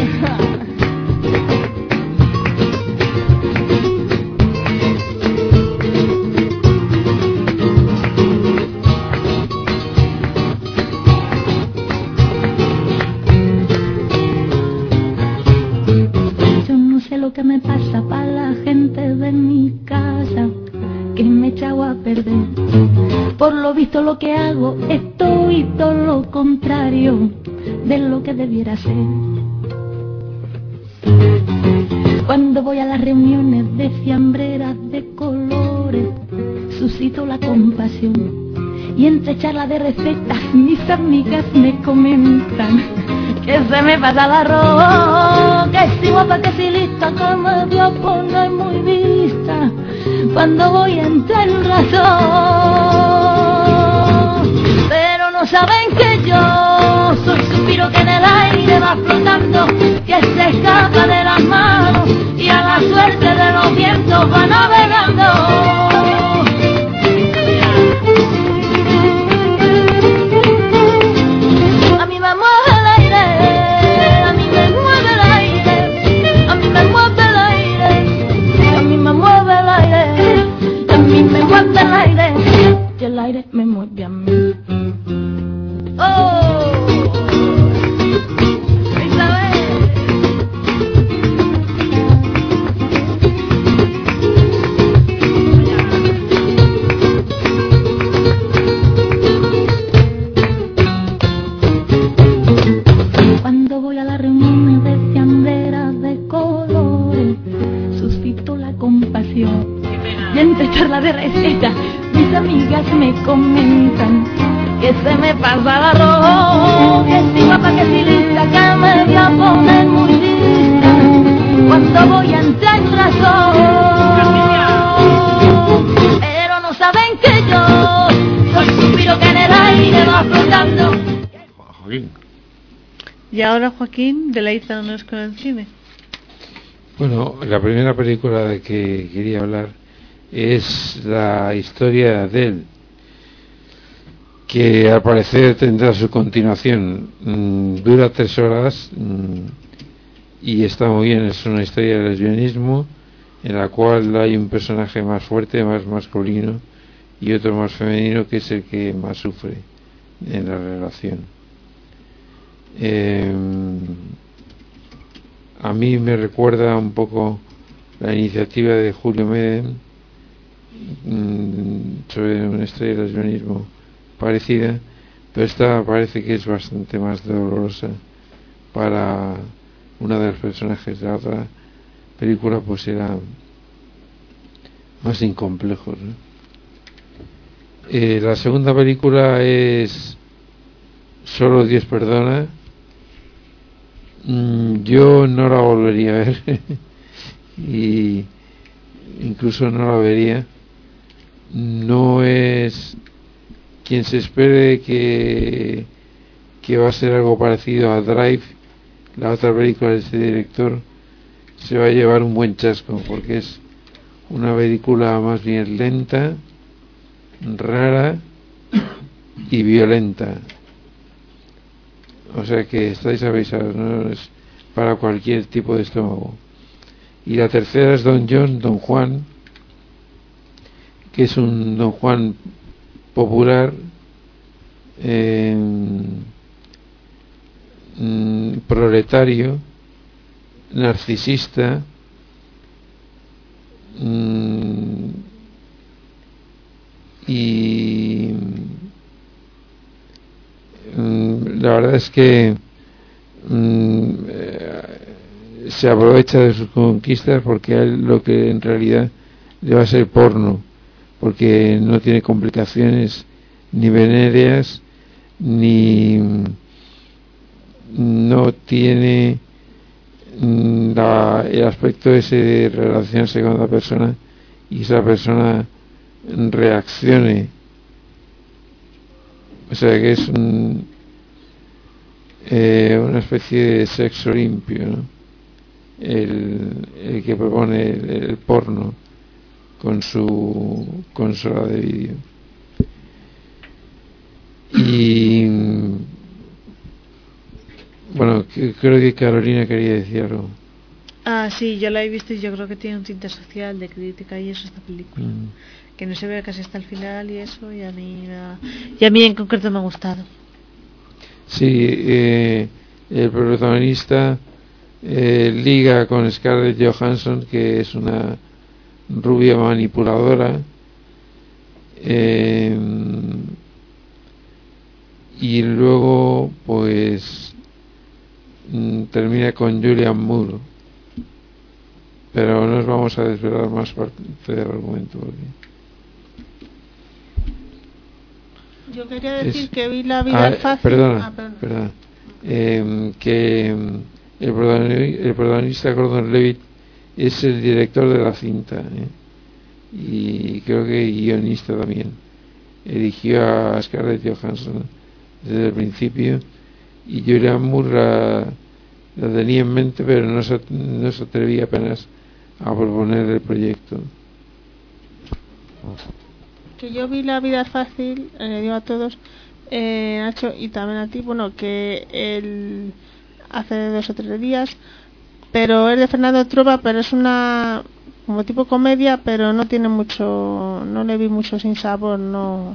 Yo no sé lo que me pasa para la gente de mi casa, que me he echado a perder. Por lo visto lo que hago estoy todo lo contrario de lo que debiera ser. Cuando voy a las reuniones de fiambreras de colores, suscito la compasión. Y entre charlas de recetas mis amigas me comentan que se me pasa el arroz, que si guapa, que si lista, que me voy a poner muy vista cuando voy a entrar en razón. Pero no saben que yo soy suspiro que en el aire va flotando, que se escapa de las manos y a la suerte de los vientos va navegando. A mí me mueve el aire, a mí me mueve el aire, a mí me mueve el aire, a mí me mueve el aire, a mí me mueve el aire, y el aire me mueve a mí. ¡Oh! Isabel. Cuando voy a las reuniones de fiambreras de colores, suscito la compasión. Y entre charlas de recetas, mis amigas me comentan que se me pasa el arroz, que si guapa, que si lista, que me voy a poner muy lista cuando voy a entrar en razón. Pero no saben que yo soy suspiro que en el aire va flotando. Joaquín. Y ahora, Joaquín, deleítanos con el cine. Bueno, la primera película de que quería hablar es la historia de Adele, que al parecer tendrá su continuación. Dura 3 horas y está muy bien. Es una historia de lesbianismo en la cual hay un personaje más fuerte, más masculino, y otro más femenino, que es el que más sufre en la relación. A mí me recuerda un poco la iniciativa de Julio Medem sobre una historia de lesbianismo parecida, pero esta parece que es bastante más dolorosa para una de los personajes. La otra película pues era más incomplejo, ¿no? La segunda película es Solo Dios perdona. Yo no la volvería a ver y incluso no la vería. No es quien se espere que va a ser algo parecido a Drive, la otra película de este director, se va a llevar un buen chasco, porque es una película más bien lenta, rara y violenta. O sea que estáis avisados, no es para cualquier tipo de estómago. Y la tercera es Don Juan, que es un Don Juan popular, proletario, narcisista, y la verdad es que se aprovecha de sus conquistas, porque a él lo que en realidad le va a ser porno, porque no tiene complicaciones ni venéreas, ni no tiene el aspecto ese de relacionarse con otra persona y esa persona reaccione. O sea que es una especie de sexo limpio, ¿no? El que propone el porno con su consola de vídeo. Y bueno, creo que Carolina quería decir algo. Sí, yo la he visto y yo creo que tiene un tinte social, de crítica y eso, esta película. Que no se ve casi hasta el final y eso, y a mí en concreto me ha gustado. Sí, el protagonista liga con Scarlett Johansson, que es una rubia manipuladora, y luego pues termina con Julianne Moore, pero no nos vamos a desvelar más parte del argumento porque... Yo quería decir que vi La vida fácil. Perdona. Que el protagonista Gordon Levitt es el director de la cinta, y creo que guionista también. Eligió a Scarlett Johansson desde el principio, y Julianne Moore la tenía en mente, pero no se atrevía apenas a proponer el proyecto. Que yo vi La vida fácil, le digo a todos, Nacho, y también a ti, bueno, que él hace 2 o 3 días, pero es de Fernando Trueba, pero es una como tipo comedia, pero no tiene mucho, no le vi mucho sinsabor, no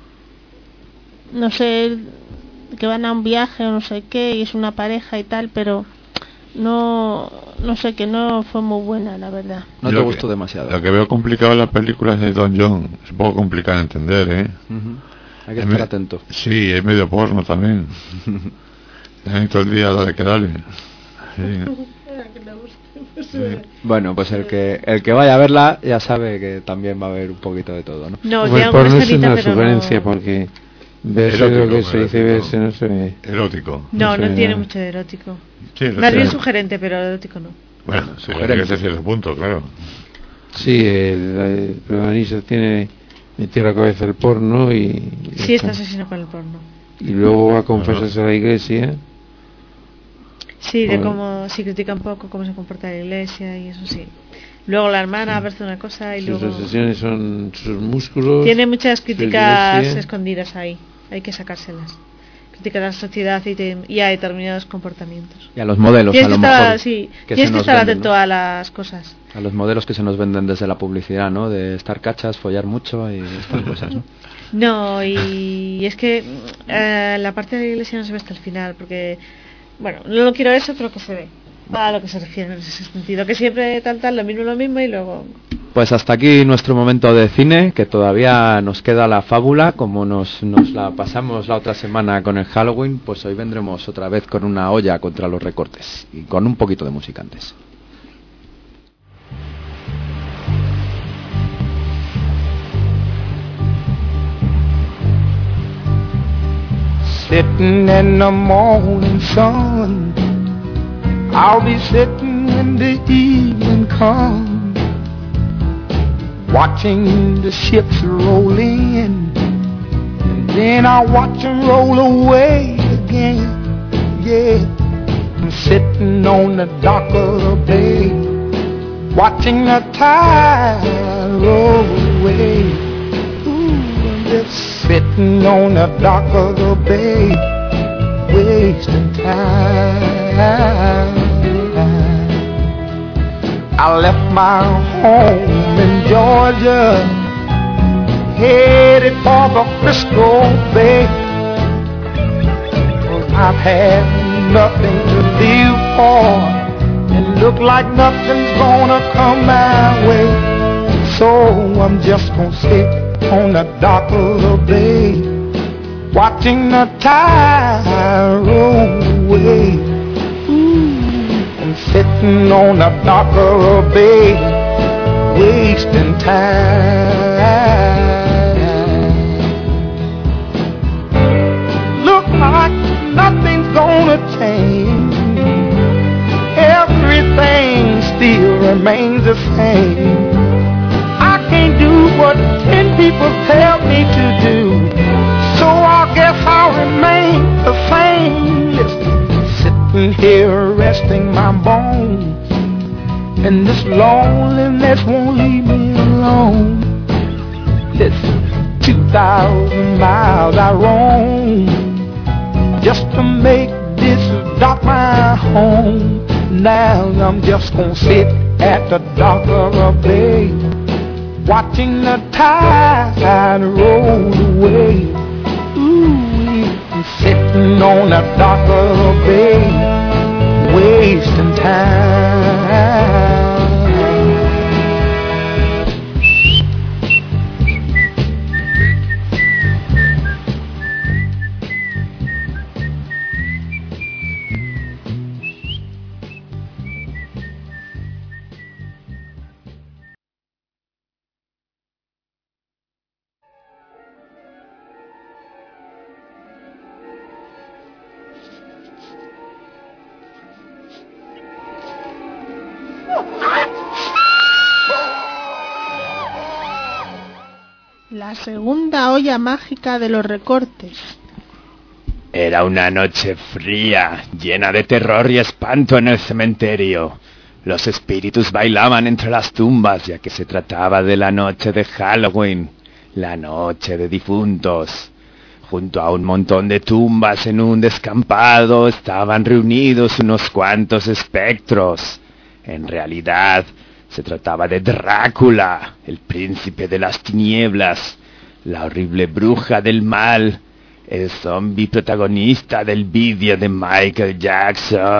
sé, que van a un viaje o no sé qué, y es una pareja y tal, pero no sé, que no fue muy buena, la verdad. No te gustó demasiado. Lo que veo complicado en las películas de Don John, es un poco complicado de entender, Hay que estar atento. Sí, es medio porno también. Todo el día dale que dale. Sí. Bueno, pues el que vaya a verla ya sabe que también va a haber un poquito de todo, ¿no? No, el porno es una sugerencia, porque verse lo que se dice verse no se ve. Erótico. No tiene mucho de erótico. Sí, más bien sugerente, pero erótico no. Bueno, sugerente hasta cierto punto, claro. Sí, el protagonista metió la cabeza el porno y... Sí, está asesino con el porno. Y luego va a confesarse a la iglesia. Sí, de cómo si critica un poco cómo se comporta la iglesia y eso sí. Luego la hermana hace una cosa y sus luego... Sus obsesiones son sus músculos. Tiene muchas críticas escondidas ahí, hay que sacárselas. Crítica a la sociedad y a determinados comportamientos. Y a los modelos, tienes a lo mejor. Sí, tienes que estar atento, ¿no?, a las cosas. A los modelos que se nos venden desde la publicidad, ¿no? De estar cachas, follar mucho y estas cosas, ¿no? No, y es que la parte de la iglesia no se ve hasta el final, porque... Bueno, no lo quiero eso, pero que se ve. A lo que se refiere en ese sentido, que siempre tal, lo mismo y luego... Pues hasta aquí nuestro momento de cine, que todavía nos queda la fábula, como nos la pasamos la otra semana con el Halloween, pues hoy vendremos otra vez con una olla contra los recortes, y con un poquito de música antes. Sitting in the morning sun, I'll be sitting when the evening comes, watching the ships roll in, and then I'll watch them roll away again. Yeah, I'm sitting on the dock of the bay, watching the tide roll away. Ooh, I'm just sitting on the dock of the bay, wasting time. I left my home in Georgia, headed for the Frisco Bay, 'cause I've had nothing to live for, and look like nothing's gonna come my way. So I'm just gonna sit on the dock of the bay, watching the tide roll away. I'm sitting on the dock of the bay, wasting time. Look like nothing's gonna change, everything still remains the same. I can't do what 10 people tell me to do, so I'll guess I'll remain the same. Listen, sitting here resting my bones, and this loneliness won't leave me alone. Listen, 2,000 miles I roam just to make this dock my home. Now I'm just gonna sit at the dock of a bay, watching the tide roll away. Ooh, I'm sitting on the dock of a bay, wasting time. La segunda olla mágica de los recortes. Era una noche fría, llena de terror y espanto en el cementerio. Los espíritus bailaban entre las tumbas, ya que se trataba de la noche de Halloween, la noche de difuntos. Junto a un montón de tumbas en un descampado estaban reunidos unos cuantos espectros. En realidad, se trataba de Drácula, el príncipe de las tinieblas, la horrible bruja del mal, el zombie protagonista del vídeo de Michael Jackson.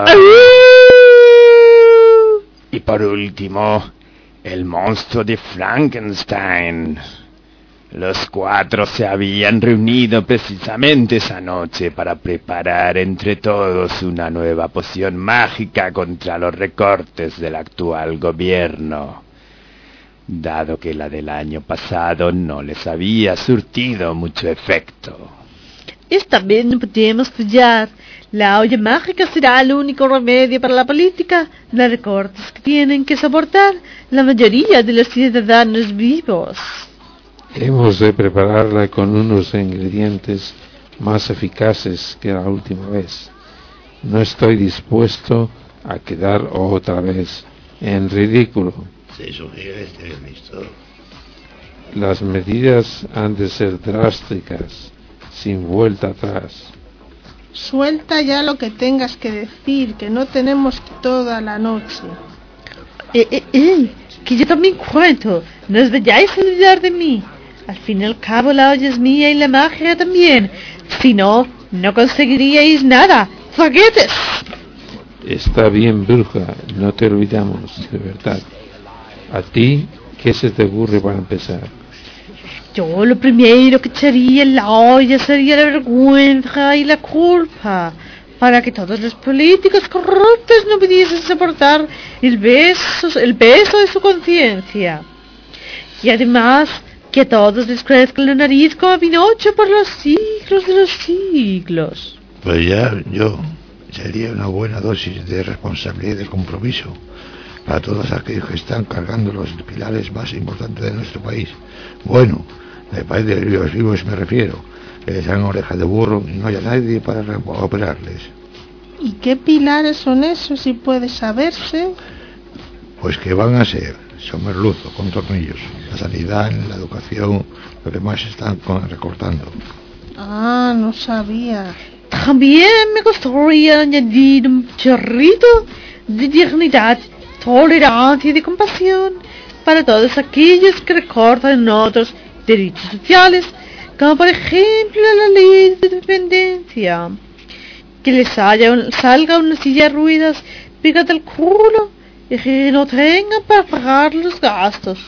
Y por último, el monstruo de Frankenstein. Los cuatro se habían reunido precisamente esa noche para preparar entre todos una nueva poción mágica contra los recortes del actual gobierno, dado que la del año pasado no les había surtido mucho efecto. Esta vez no podemos fallar. La olla mágica será el único remedio para la política de recortes que tienen que soportar la mayoría de los ciudadanos vivos. Hemos de prepararla con unos ingredientes más eficaces que la última vez. No estoy dispuesto a quedar otra vez en ridículo. Se sugiere estar listo. Las medidas han de ser drásticas, sin vuelta atrás. Suelta ya lo que tengas que decir, que no tenemos toda la noche. Que yo también cuento. No os vayáis a olvidar de mí. Al fin y al cabo la olla es mía y la magia también. Si no, no conseguiríais nada. ¡Zaguetes! Está bien, bruja, no te olvidamos, de verdad. ¿A ti qué se te ocurre para empezar? Yo lo primero que echaría en la olla sería la vergüenza y la culpa, para que todos los políticos corruptos no pudiesen soportar el peso de su conciencia. Y además, que a todos les crezca la nariz como a Pinocho por los siglos de los siglos. Pues ya yo sería una buena dosis de responsabilidad y de compromiso para todos aquellos que están cargando los pilares más importantes de nuestro país. Bueno, del país de los vivos me refiero, que les hagan orejas de burro y no haya nadie para operarles. ¿Y qué pilares son esos, si puede saberse? Pues que van a ser somerluzo con tornillos, la sanidad, la educación, lo que más están recortando. Ah, no sabía. También me gustaría añadir un chorrito de dignidad, tolerancia y de compasión para todos aquellos que recortan otros derechos sociales, como por ejemplo la ley de dependencia. Que les salga una silla de ruedas pegada al culo y que no tengan para pagar los gastos.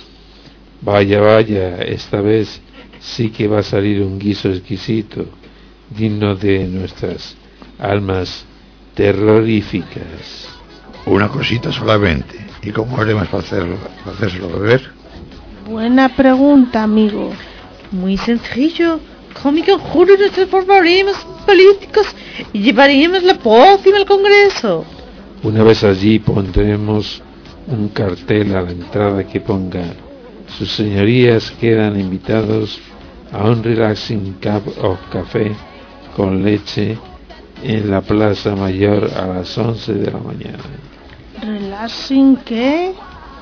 Vaya, esta vez sí que va a salir un guiso exquisito, digno de nuestras almas terroríficas. Una cosita solamente. ¿Y cómo haremos para hacérselo beber? Buena pregunta, amigo. Muy sencillo. Con mi conjuro nos transformaremos en políticos y llevaremos la pócima al Congreso. Una vez allí pondremos un cartel a la entrada que ponga: sus señorías quedan invitados a un relaxing cup of café con leche en la Plaza Mayor a las 11 de la mañana. ¿Relaxing qué?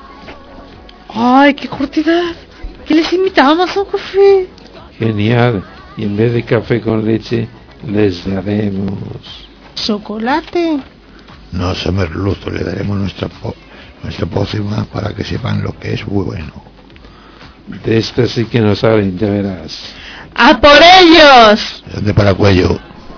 ¡Ay, qué cortidad! ¿Qué les invitamos a un café? Genial, y en vez de café con leche les daremos ¿Chocolate? No se merluzo, le daremos nuestra pócima para que sepan lo que es muy bueno. de estas sí que no salen, ya verás. ¡A por ellos! ¿Dónde para cuello?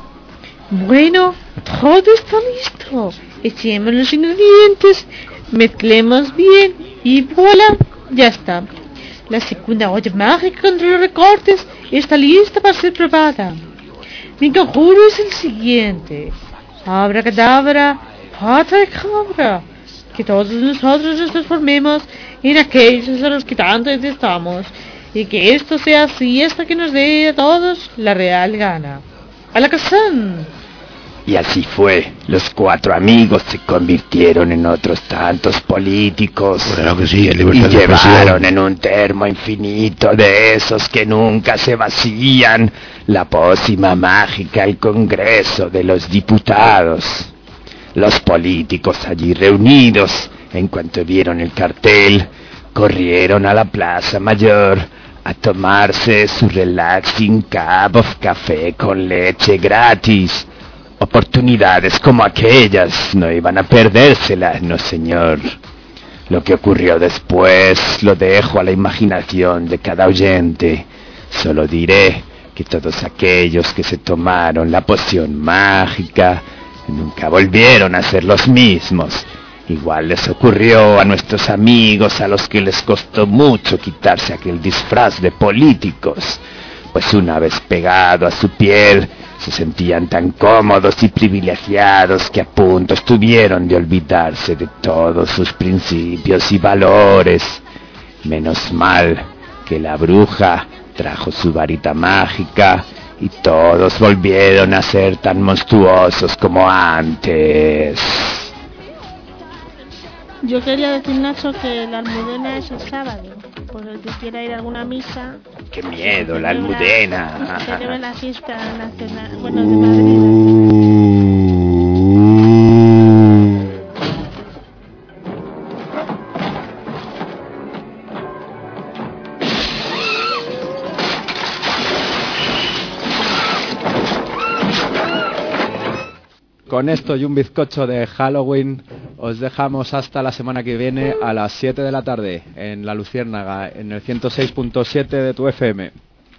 Bueno, todo está listo. Echemos los ingredientes, mezclemos bien y voilà, ya está. La segunda olla mágica contra los recortes está lista para ser probada. Mi conjuro es el siguiente: abracadabra, pata de cabra. Que todos nosotros nos transformemos en aquellos a los que tanto detestamos, y que esto sea así hasta que nos dé a todos la real gana. ¡A la Kazán! Y así fue. Los 4 amigos se convirtieron en otros tantos políticos. Claro que sí, y llevaron en un termo infinito de esos que nunca se vacían la pócima mágica al Congreso de los Diputados. Los políticos allí reunidos, en cuanto vieron el cartel, corrieron a la Plaza Mayor a tomarse su relaxing cup of café con leche gratis. Oportunidades como aquellas no iban a perdérselas, no señor. Lo que ocurrió después lo dejo a la imaginación de cada oyente. Solo diré que todos aquellos que se tomaron la poción mágica nunca volvieron a ser los mismos. Igual les ocurrió a nuestros amigos a los que les costó mucho quitarse aquel disfraz de políticos, pues una vez pegado a su piel se sentían tan cómodos y privilegiados que a punto estuvieron de olvidarse de todos sus principios y valores. Menos mal que la bruja trajo su varita mágica y todos volvieron a ser tan monstruosos como antes. Yo quería decir, Nacho, que la Almudena es el sábado. Por el que quiera ir a alguna misa. ¡Qué miedo, la Almudena! Se celebra la fiesta nacional, bueno, de Madrid. Con esto y un bizcocho de Halloween os dejamos hasta la semana que viene a las 7 de la tarde en La Luciérnaga, en el 106.7 de tu FM.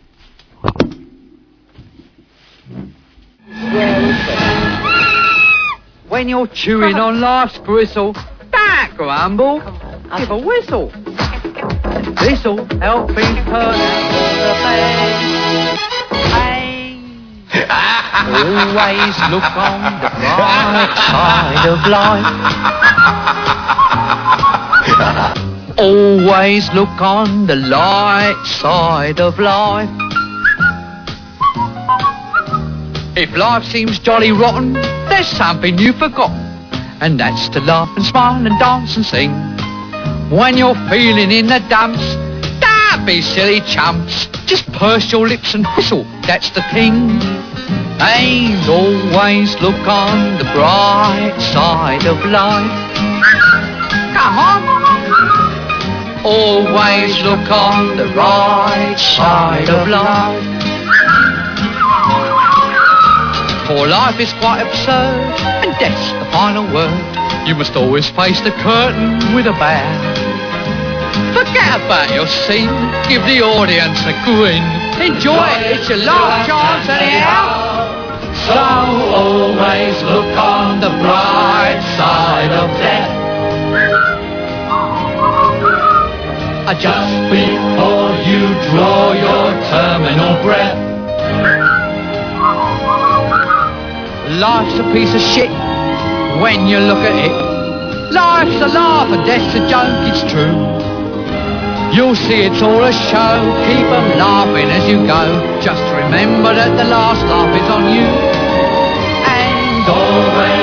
When you're chewing on life's gristle, don't grumble, give a whistle. This'll help me turn out the bed. Always look on the bright side of life. Always look on the light side of life. If life seems jolly rotten, there's something you've forgotten, and that's to laugh and smile and dance and sing. When you're feeling in the dumps, don't be silly chumps. Just purse your lips and whistle, that's the thing. And always look on the bright side of life. Come on. Always look on the right side of life. For life is quite absurd, and death's the final word. You must always face the curtain with a bow. Forget about your scene, give the audience a grin. Enjoy it, it's your last chance anyhow. So always look on the bright side of death. Just before you draw your terminal breath. Life's a piece of shit when you look at it. Life's a laugh and death's a joke, it's true. You'll see it's all a show, keep 'em laughing as you go. Just remember that the last laugh is on you. And always